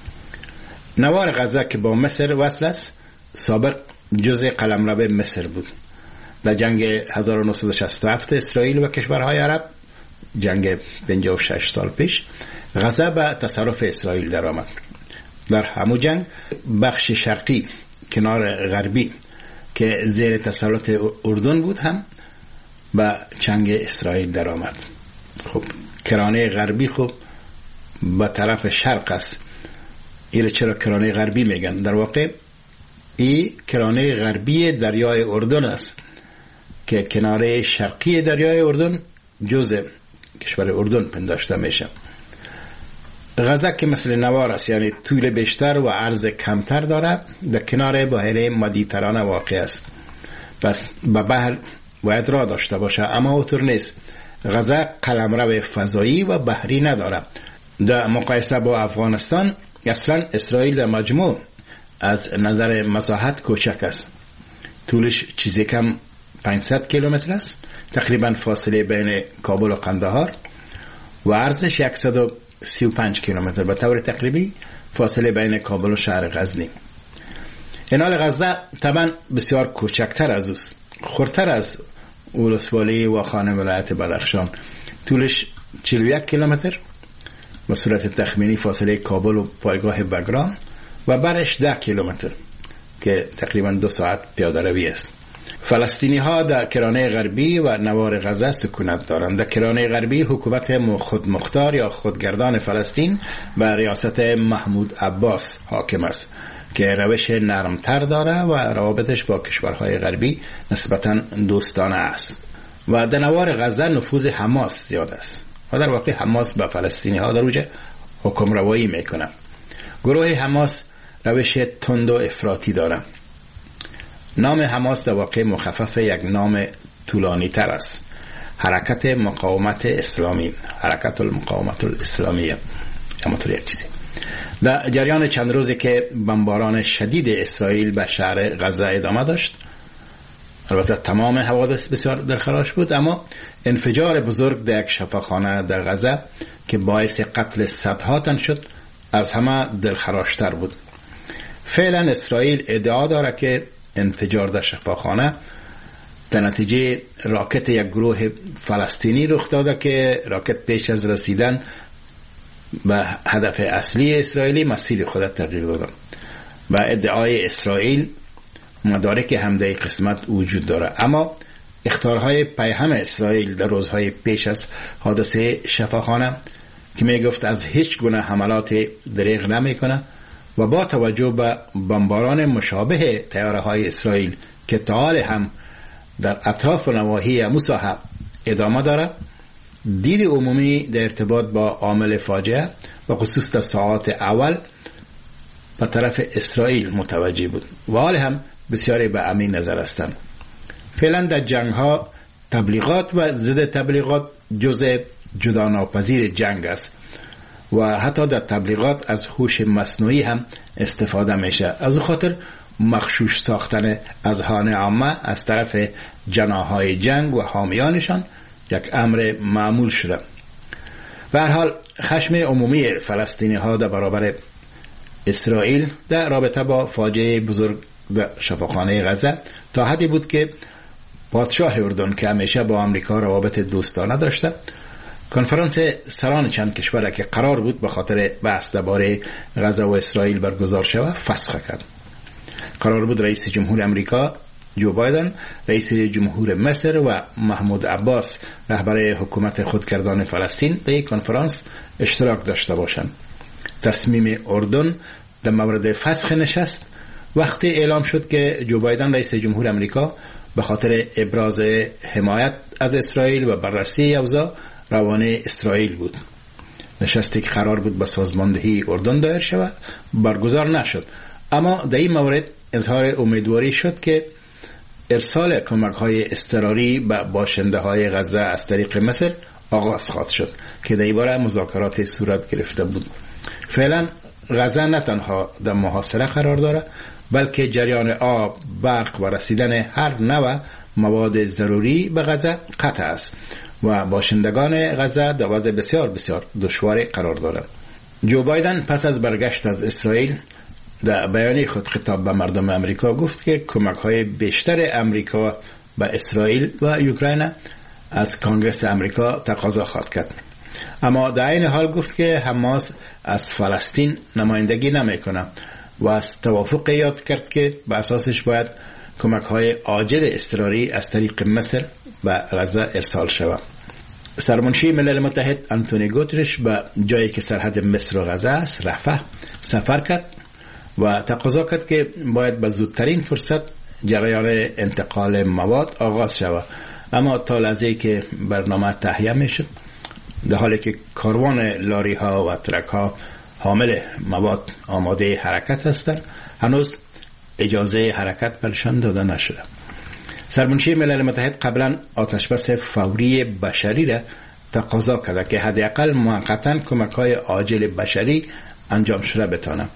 نوار غزه که با مصر وصل است سابق جزء قلمرو مصر بود. در جنگ هزار و نهصد و شصت و هفت اسرائیل و کشورهای عرب، جنگ پنجاه و شش سال پیش، غزه به تصرف اسرائیل درآمد. در همون جنگ بخش شرقی کنار غربی که زیر تسلط اردن بود هم به چنگ اسرائیل درآمد. خب کرانه غربی خب به طرف شرق است. این چرا کرانه غربی میگن؟ در واقع این کرانه غربی دریای اردن است که کناره شرقی دریای اردن جزء کشور اردن پنداشته میشه. غزه که مثل نوار است، یعنی طول بیشتر و عرض کمتر داره، در کنار بحیره مدیترانه واقع است. پس به بحر باید راه داشته باشه، اما اوطور نیست. غزه قلمرو فضایی و بحری نداره. در مقایسه با افغانستان اصلا اسرائیل در مجموع از نظر مساحت کوچک است. طولش چیزی کم پانصد کیلومتر است، تقریبا فاصله بین کابل و قندهار، و عرضش صد و سی و پنج کیلومتر، به طور تقریبی فاصله بین کابل و شهر غزنی. اینال غزه طبعا بسیار کوچکتر از اوست، خردتر از ولسوالی و خانه ولایت بدخشان. طولش چهل و یک کیلومتر به صورت تخمینی فاصله کابل و پایگاه بگرام، و برش ده کیلومتر که تقریبا دو ساعت پیاده روی است. فلسطینی ها در کرانه غربی و نوار غزه سکونت دارند. در کرانه غربی حکومت خودمختار یا خودگردان فلسطین و ریاست محمود عباس حاکم است که روش نرمتر داره و روابطش با کشورهای غربی نسبتاً دوستانه است. و در نوار غزه نفوذ حماس زیاد است و در واقع حماس به فلسطینی ها در اوج حکم روایی میکنه. گروه حماس روش تند و افراطی داره. نام حماس در واقع مخفف یک نام طولانی تر است: حرکت مقاومت اسلامی، حرکت المقاومت الاسلامیه، همونطور یک چیزی. در جریان چند روزی که بمباران شدید اسرائیل به شهر غزه ادامه داشت، البته تمام حوادث بسیار دلخراش بود، اما انفجار بزرگ در یک شفاخانه در غزه که باعث قتل صدها تن شد از همه دلخراشتر بود. فعلا اسرائیل ادعا داره که انفجار در شفاخانه در نتیجه راکت یک گروه فلسطینی رخ داده که راکت پیش از رسیدن به هدف اصلی اسرائیلی مسیر خود تغییر داده. و ادعای اسرائیل مدارک هم در قسمت وجود داره، اما اخطارهای پیهم اسرائیل در روزهای پیش از حادثه شفاخانه که می گفت از هیچ گونه حملات دریغ نمی کنه و با توجه به بمباران مشابه طیاره های اسرائیل که تا حال هم در اطراف و نواحی موسا ادامه داره، دید عمومی در ارتباط با عامل فاجعه و خصوص در ساعات اول به طرف اسرائیل متوجه بود و حال هم بسیاری به همین نظر هستند. فعلا در جنگ ها تبلیغات و ضد تبلیغات جزء جدا ناپذیر جنگ است و حتی در تبلیغات از هوش مصنوعی هم استفاده میشه. از او خاطر مغشوش ساختن اذهان عامه از طرف جناحهای جنگ و حامیانشان یک امر معمول شده. به هر حال خشم عمومی فلسطینی ها در برابر اسرائیل در رابطه با فاجعه بزرگ در شفاخانه غزه تا حدی بود که پادشاه اردن که همیشه با آمریکا روابط دوستانه داشته، کنفرانس سران چند کشور که قرار بود به خاطر بحث درباره غزه و اسرائیل برگزار شود فسخ کرد. قرار بود رئیس جمهور آمریکا جو بایدن، رئیس جمهور مصر و محمود عباس رهبر حکومت خودکردان فلسطین در یک کنفرانس اشتراک داشته باشند. تصمیم اردن در مورد فسخ نشست وقتی اعلام شد که جو بایدن رئیس جمهور آمریکا به خاطر ابراز حمایت از اسرائیل و بررسی اوضاع روانه اسرائیل بود. نشستی که قرار بود به سازماندهی اردن دایر شود برگزار نشد، اما در این مورد اظهار امیدواری شد که ارسال کمک های اضطراری به باشنده های غزه از طریق مصر آغاز خواهد شد که در این باره مذاکرات صورت گرفته بود. فعلا غزه نه تنها در محاصره قرار داره بلکه جریان آب، برق و رسیدن هر نوع مواد ضروری به غزه قطع است و باشندگان غزه در وضع بسیار بسیار دشواری قرار دارند. جو بایدن پس از برگشت از اسرائیل در بیانیه خود خطاب به مردم امریکا گفت که کمک‌های بیشتر امریکا به اسرائیل و اوکراین از کنگرس امریکا تقاضا خواهد کرد. اما در این حال گفت که حماس از فلسطین نمایندگی نمی‌کنه و از توافق یاد کرد که به اساسش باید کمک‌های عاجل اضطراری از طریق مصر به غزه ارسال شود. سرمنشی ملل متحد آنتونی گوترش به جایی که سرحد مصر و غزه است رفح سفر کرد و تقاضا کرد که باید به زودترین فرصت جریان انتقال مواد آغاز شود. اما تا لحظه‌ای که برنامه تهیه میشد در حالی که کاروان لاری ها و ترک ها حامل مواد آماده حرکت هستند هنوز اجازه حرکت برشان داده نشده. سرمنشی ملل متحد قبلا آتشبس فوری بشری را تقاضا کرده که حداقل موقتا کمک‌های عاجل بشری انجام شده بتانه.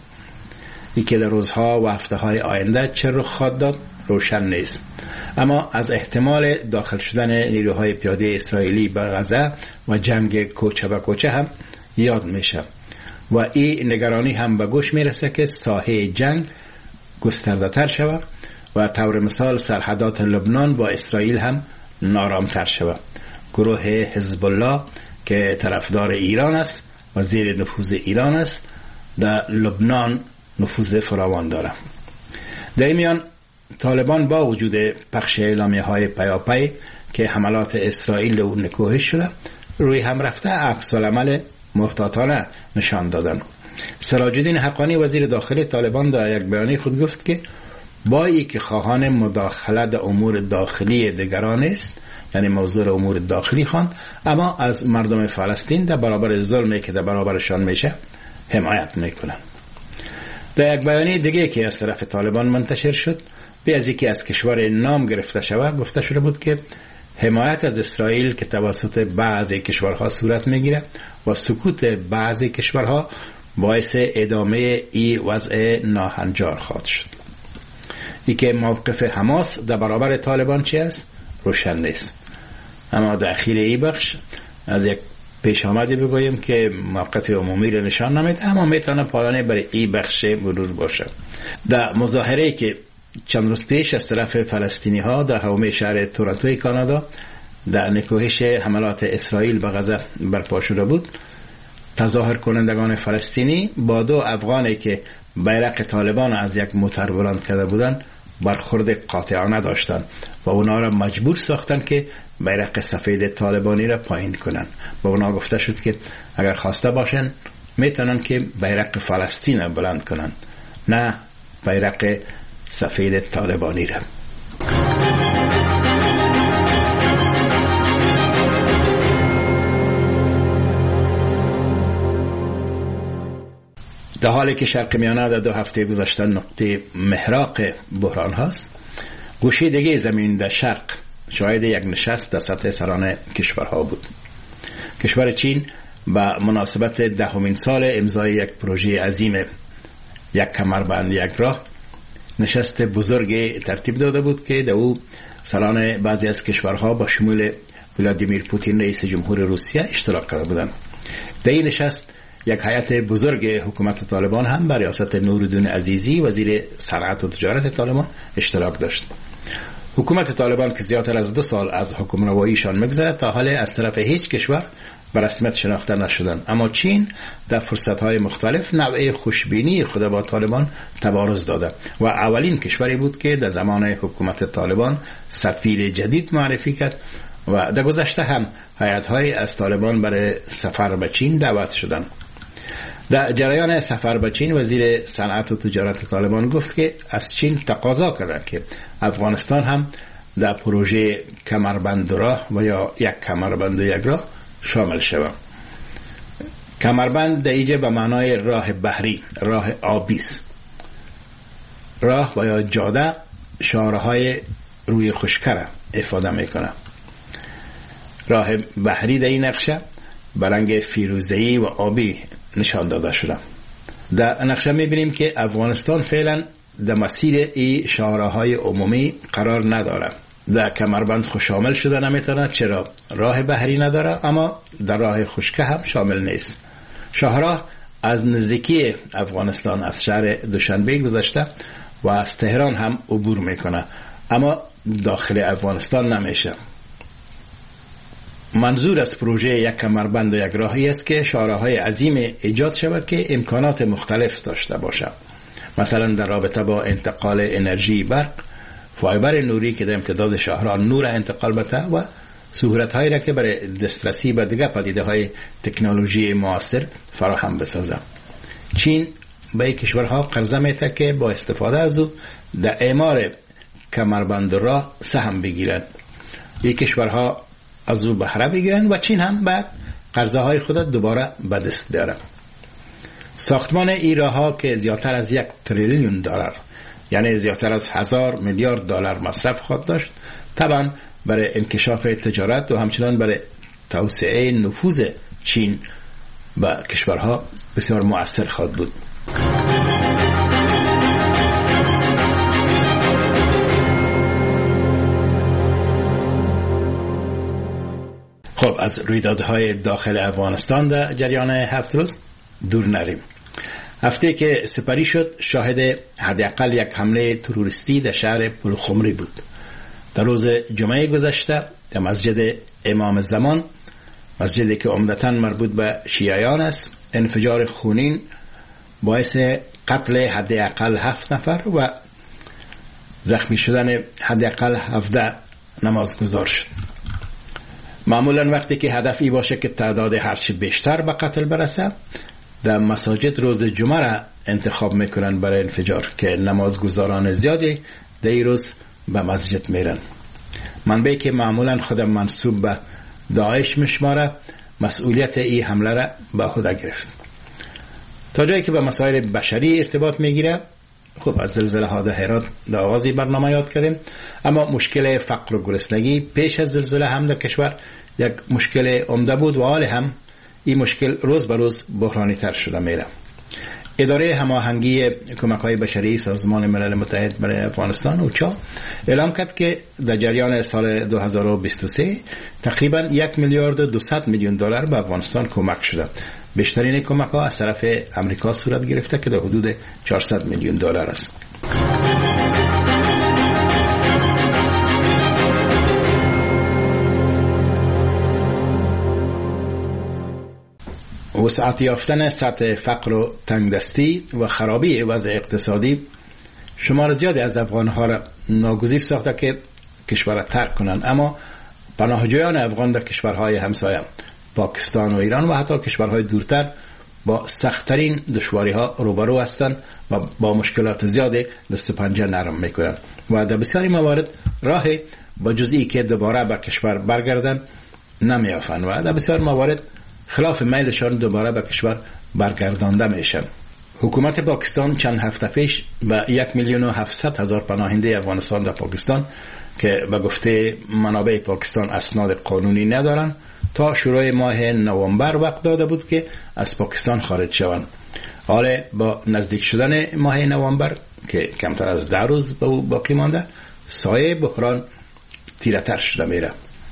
ای که در روزها و هفته‌های آینده چه رخ خواهد داد روشن نیست، اما از احتمال داخل شدن نیروهای پیاده اسرائیلی به غزه و جنگ کوچه به کوچه هم یاد میشه و این نگرانی هم به گوش میرسه که ساحه جنگ گسترده تر شود و طور مثال سرحدات لبنان با اسرائیل هم نارامتر شود. گروه حزب الله که طرفدار ایران است و زیر نفوذ ایران است در لبنان نفوذ فراوان دارد. در این میان طالبان با وجود پخش اعلامیه های پیاپی که حملات اسرائیل در اون نکوهش شده روی هم رفته عکس العمل محتاطانه نشان دادن. سراج الدین حقانی وزیر داخلی طالبان در یک بیانیه خود گفت که با ای که خواهان مداخله در امور داخلی دیگران است، یعنی موضوع امور داخلی خواند، اما از مردم فلسطین در برابر ظلمی که در برابرشان میشه حمایت میکنن. در یک بیانیه دیگه که از طرف طالبان منتشر شد به از یکی از کشور نام گرفته شود گفته شده بود که حمایت از اسرائیل که توسط بعضی کشورها صورت میگیره و سکوت بعضی کشورها باعث ادامه ای وضع ناهنجار خواهد شد. ای که موقف حماس در برابر طالبان چی است روشن نیست، اما در اخیر ای بخش از یک پیش آمدی بگویم که موقف عمومی را نشان نمیده، اما میتونه پایانه برای ای بخش مرور باشه. در مظاهره که چند روز پیش از طرف فلسطینی ها در حومه شهر تورنتوی کانادا در نکوهش حملات اسرائیل به غزه برپا شده بود، تظاهر کنندگان فلسطینی با دو افغانی که بیرق طالبان از یک موتر بلند کرده بودند برخورد قاطعانه داشتند و اونا را مجبور ساختند که بیرق سفید طالبانی را پایین کنند. با اونا گفته شد که اگر خواسته باشن میتونن که بیرق فلسطین را بلند کنند، نه بیرق سفید طالبانی را. در حالی که شرق میانه در دو هفته گذشته نقطه محراق بحران هست، گوشه دیگه زمین در شرق شاید یک نشست در سطح سران کشورها بود. کشور چین با مناسبت دهمین سال امضای یک پروژه عظیم، یک کمربند یک راه، نشست بزرگ ترتیب داده بود که در او سران بعضی از کشورها با شمول ولادیمیر پوتین رئیس جمهور روسیه اشتراک کرده بودند. در این نشست یک هیئت بزرگ حکومت طالبان هم با ریاست نورالدین عزیزی وزیر صنعت و تجارت طالبان اشتراک داشت. حکومت طالبان که زیادتر از دو سال از حکمرانیشان می‌گذرد تا حال از طرف هیچ کشور به رسمیت شناخته نشدند، اما چین در فرصت‌های مختلف نوع خوشبینی خود با طالبان تبارز داده و اولین کشوری بود که در زمان حکومت طالبان سفیر جدید معرفی کرد و در گذشته هم هیئت‌های از طالبان برای سفر به چین دعوت شدند. در جریان سفر به چین وزیر صنعت و تجارت طالبان گفت که از چین تقاضا کرده که افغانستان هم در پروژه کمربند راه و یا یک کمربند و یک راه شامل شود. کمربند در اینجا به معنای راه بحری، راه آبی است. راه و یا جاده شارهای روی خشکره افاده میکنه. راه بحری در این نقشه به رنگ فیروزه‌ای و آبی نشان داده شده. در نقشه میبینیم که افغانستان فعلا در مسیر این شارهای عمومی قرار نداره. در کمربند خود شامل شده نمیتونه، چرا راه بحری نداره، اما در راه خشکه هم شامل نیست. شاهراه از نزدیکی افغانستان از شهر دوشنبه گذشته و از تهران هم عبور میکنه، اما داخل افغانستان نمیشه. منظور از پروژه یک کمربند و یک راهی است که شاهراهای عظیم ایجاد شود که امکانات مختلف داشته باشد، مثلا در رابطه با انتقال انرژی برق، فایبر نوری که در امتداد شاهراه نور انتقال بده و سهولت هایی را که برای دسترسی به دیگر پدیده های تکنولوژی معاصر فراهم بسازد. چین به این کشورها قرضه میده که با استفاده از او در اعمار کمربند راه سهم بگیرند. این کشورها از او بهره بگیرند و چین هم بعد قرضه های خود دوباره به دست بیاره. ساختمان این راه ها که زیادتر از یک تریلیون دلار، یعنی زیادتر از هزار میلیارد دلار مصرف خواهد داشت، طبعا برای انکشاف تجارت و همچنان برای توسعه نفوذ چین به کشورها بسیار مؤثر خواهد بود. خب از رویدادهای داخل افغانستان در جریان هفت روز دور نریم. هفته که سپری شد شاهد حداقل یک حمله تروریستی در شهر پلخمری بود. در روز جمعه گذشته در مسجد امام زمان، مسجدی که عمدتاً مربوط به شیعیان است، انفجار خونین باعث قتل حداقل هفت نفر و زخمی شدن حداقل هفده نمازگزار شد. معمولا وقتی که هدفی باشه که تعداد هرچی بیشتر به قتل برسه، در مساجد روز جمعه را انتخاب میکنن برای انفجار که نمازگزاران زیادی در این روز به مسجد میرن. منبعی که معمولا خودم منسوب به داعش میشماره مسئولیت این حمله را به عهده گرفت. تا جایی که به مسائل بشری ارتباط میگیره، خب از زلزله ها در هرات در آغازی برنامه یاد کردیم، اما مشکل فقر و گرسنگی پیش از زلزله هم در کشور یک مشکل عمده بود و حال هم این مشکل روز به روز بحرانی تر شده میره. اداره هماهنگی کمک‌های بشری سازمان ملل متحد برای افغانستان اوچا اعلام کرد که در جریان سال دو هزار و بیست و سه تقریبا یک میلیارد و دویست میلیون دلار به افغانستان کمک شده. بیشترین کمک‌ها از طرف امریکا صورت گرفته که در حدود چهارصد میلیون دلار است. وسعت یافتن سطح فقر و تنگدستی و خرابی وضع اقتصادی شمار زیادی از افغانها را ناگزیر ساخته که کشور را ترک کنند، اما پناهجویان افغان در کشورهای همسایه پاکستان و ایران و حتی کشورهای دورتر با سخت‌ترین دشواری‌ها روبرو هستند و با مشکلات زیادی دست و پنجه نرم می‌کنند و در بسیاری موارد راه با جزئی که دوباره به کشور برگردند نمی‌یافند و در بسیار موارد خلاف میلشان دوباره به کشور برگردانده میشن حکومت پاکستان چند هفته پیش به یک میلیون و هفتصد هزار پناهنده افغانستان در پاکستان که به گفته منابع پاکستان اسناد قانونی ندارن تا شروع ماه نوامبر وقت داده بود که از پاکستان خارج شوند. حالا با نزدیک شدن ماه نوامبر که کمتر از ده روز باقی مانده، سایه بحران تیره‌تر شده میره.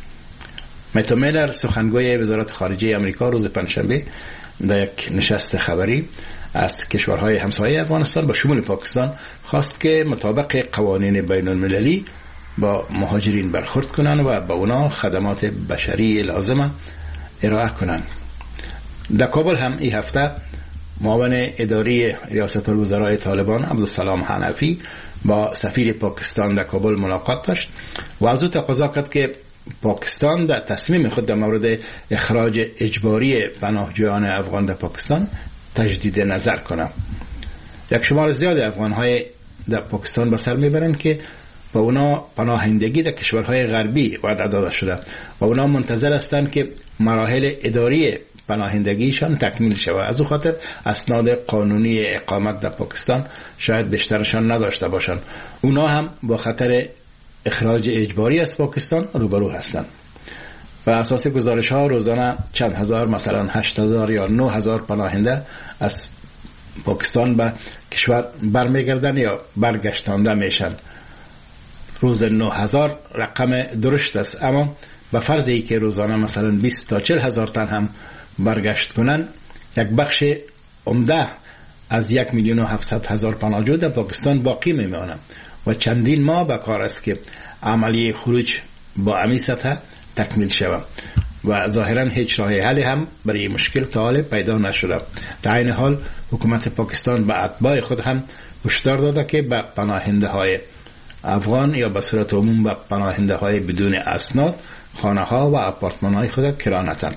متو میلر سخنگوی وزارت خارجه امریکا روز پنجشنبه در یک نشست خبری از کشورهای همسایه افغانستان با شمول پاکستان خواست که مطابق قوانین بین المللی با مهاجرین برخورد کنند و با اونا خدمات بشری لازمه ارائه کنند. در کابل هم این هفته معاون اداری ریاست الوزراء طالبان عبدالسلام حنفی با سفیر پاکستان در کابل ملاقات داشت و از او تقاضا کرد که پاکستان در تصمیم خود در مورد اخراج اجباری پناهجویان افغان در پاکستان تجدید نظر کنه. یک شمار زیاد افغان‌های در پاکستان به سر میبرند که با اونا پناهندگی در کشورهای غربی وعده داده شده و اونا منتظر هستند که مراحل اداری پناهندگیشان تکمیل شود. از او خاطر اسناد قانونی اقامت در پاکستان شاید بیشترشان نداشته باشند. اونا هم با خطر اخراج اجباری از پاکستان روبرو هستند. و اساس گزارش ها روزانه چند هزار، مثلا هشت هزار یا نه هزار پناهنده از پاکستان به کشور برمیگردن یا برگشتانده میشن. روز نه هزار رقم درشت است، اما به فرض ای که روزانه مثلا بیست تا چهل هزار تن هم برگشت کنن، یک بخش عمده از یک میلیون و هفتصد هزار پناهجو در پاکستان باقی میمانند و چندین ماه به کار است که عملیه خروج با امی سطح تکمیل شود و ظاهرا هیچ راه حلی هم برای مشکل تا حال پیدا نشده. در این حال حکومت پاکستان به اتباع خود هم هشدار داده که به پناهنده های افغان یا به صورت عموم به پناهنده های بدون اسناد خانه ها و اپارتمان های خود کرا نتن.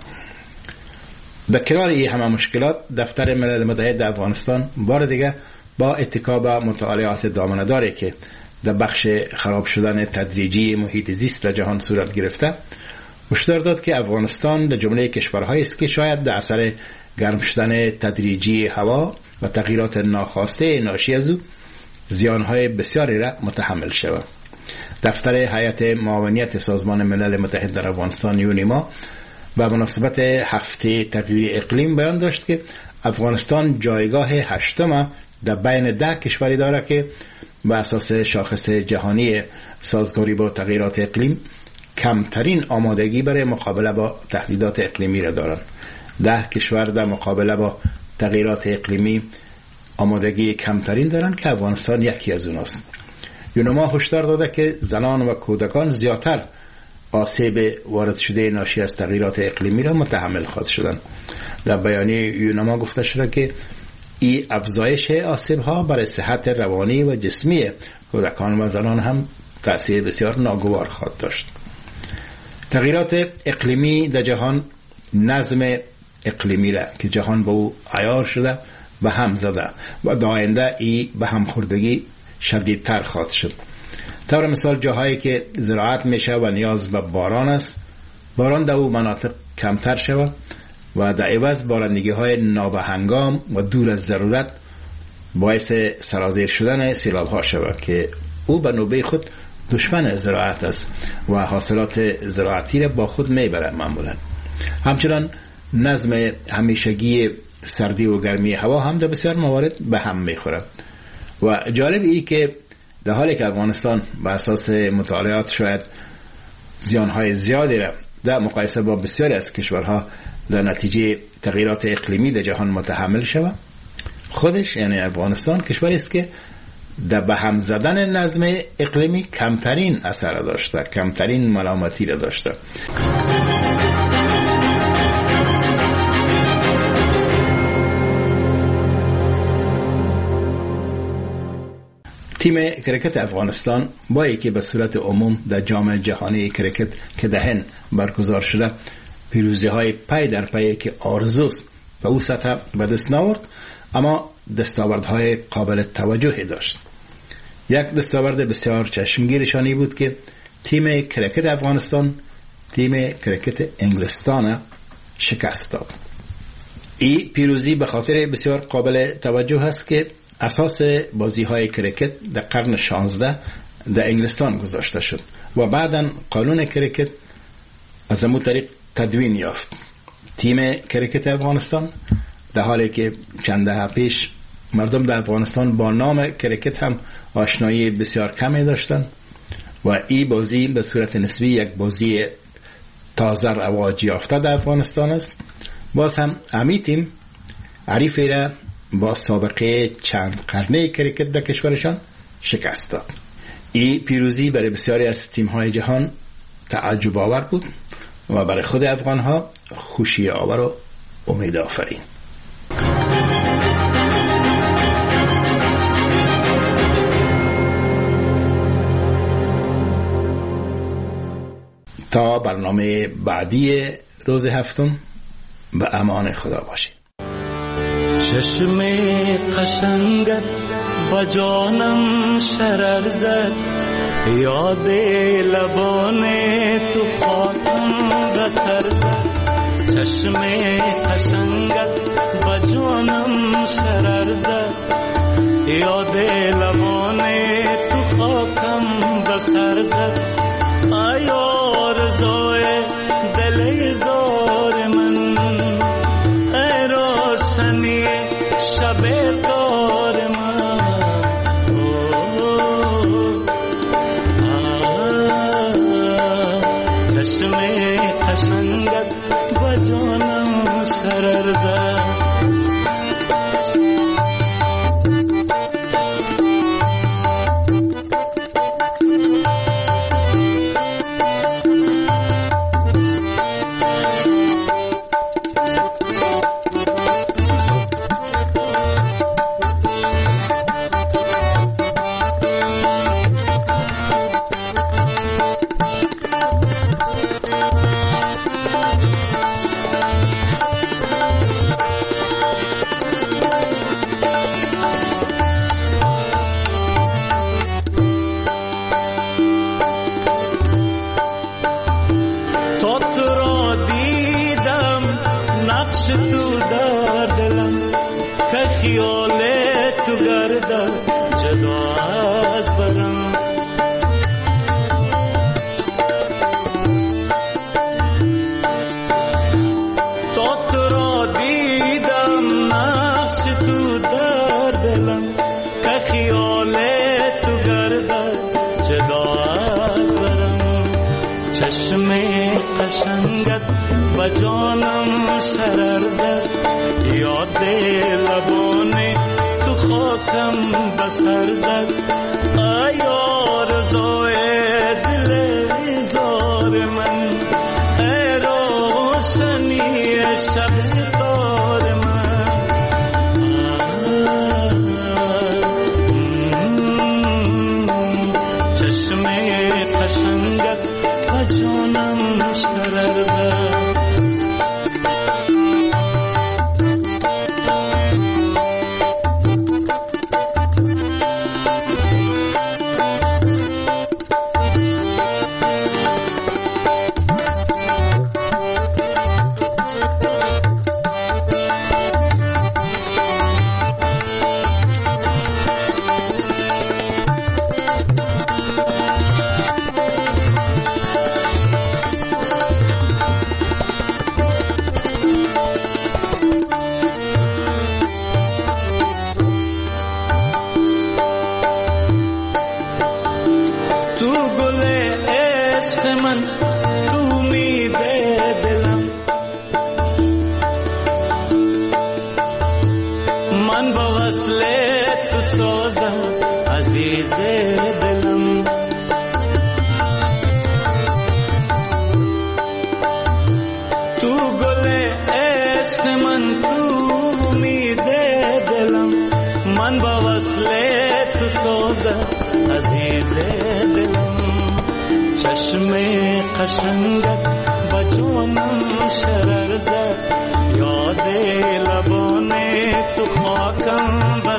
در کنار این همه مشکلات، دفتر ملل متحد در افغانستان بار دیگه با اتکا به مطالعات دامنه‌داری که در بخش خراب شدن تدریجی محیط زیست در جهان صورت گرفته، هشدار داد که افغانستان در جمله کشورهایی است که شاید در اثر گرم شدن تدریجی هوا و تغییرات ناخواسته ناشی از او زیانهای بسیاری را متحمل شود. دفتر هیئت معاونیت سازمان ملل متحد در افغانستان یونیما به مناسبت هفته تغییر اقلیم بیان داشت که افغانستان جایگاه هشتم در بین ده کشوری دارد که به اساس شاخص جهانی سازگاری با تغییرات اقلیم کمترین آمادگی برای مقابله با تهدیدات اقلیمی را دارند. ده کشور در مقابله با تغییرات اقلیمی آمادگی کمترین دارند که افغانستان یکی از اوناست. یونما هشدار داده که زنان و کودکان زیادتر آسیب وارد شده ناشی از تغییرات اقلیمی را متحمل خواهد شدند. در بیانیه یونما گفته شده که این افزایش آسیب ها برای صحت روانی و جسمی کودکان و زنان هم تأثیر بسیار ناگوار خواهد داشت. تغییرات اقلیمی در جهان نظم اقلیمی را که جهان با او عیار شده به هم زده و در آینده ای به هم خوردگی شدیدتر خواهد شد. طور مثال جاهایی که زراعت میشه و نیاز به باران است، باران در او مناطق کمتر شود و در عوض بارندگی های نابهنگام و دور از ضرورت باعث سرازیر شدن سیلاب ها شود که او به نوبه خود دشمن زراعت است و حاصلات زراعتی را با خود میبره معمولا. همچنان نظم همیشگی سردی و گرمی هوا هم در بسیار موارد به هم میخوره و جالب ای که در حالی که افغانستان به اساس مطالعات شاید زیانهای زیادی را در مقایسه با بسیاری از کشورها در نتیجه تغییرات اقلیمی در جهان متحمل شود، خودش یعنی افغانستان کشوری است که در به هم زدن نظم اقلیمی کمترین اثر داشته، کمترین ملامتی را داشته. تیم کرکت افغانستان با اینکه به صورت عموم در جام جهانی کرکت که در هند برگزار شده پیروزی های پی در پی که آرزوست به او سطح به دست ناورد، اما دستاوردهای قابل توجهی داشت. یک دستاورد بسیار چشمگیرشانی بود که تیم کرکت افغانستان تیم کرکت انگلستان شکست داد. این پیروزی به خاطر بسیار قابل توجه است که اساس بازی های کرکت در قرن شانزده در انگلستان گذاشته شد و بعداً قانون کرکت از همون طریق تدوین یافت. تیم کرکت افغانستان در حالی که چند دهه پیش مردم در افغانستان با نام کرکت هم آشنایی بسیار کمی داشتند و این بازی به صورت نسبی یک بازی تازه رواج یافته در افغانستان است. باز هم امی تیم حریفی را با سابقه چند قرنه کرکت در کشورشان شکست داد. این پیروزی برای بسیاری از تیم‌های جهان تعجب آور بود و برای خود افغان‌ها خوشی آور و امید آفرین. تا برنامه بعدی روز هفتم به امان خدا باشید. چشم قشنگت با جانم شرر زد، یاد لبان تو خاکم بسر زد. چشم قشنگت با جانم شرر زد، یاد لبان تو خاکم بسر زد. آیا رضای دل زار من، ای روشنی شب دار من. چشم قشنگت با جانم شرر زد.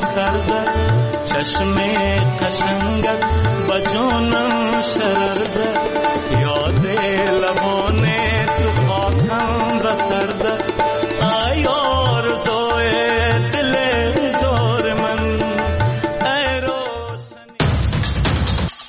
چشم قشنگت با جانم شرر زد.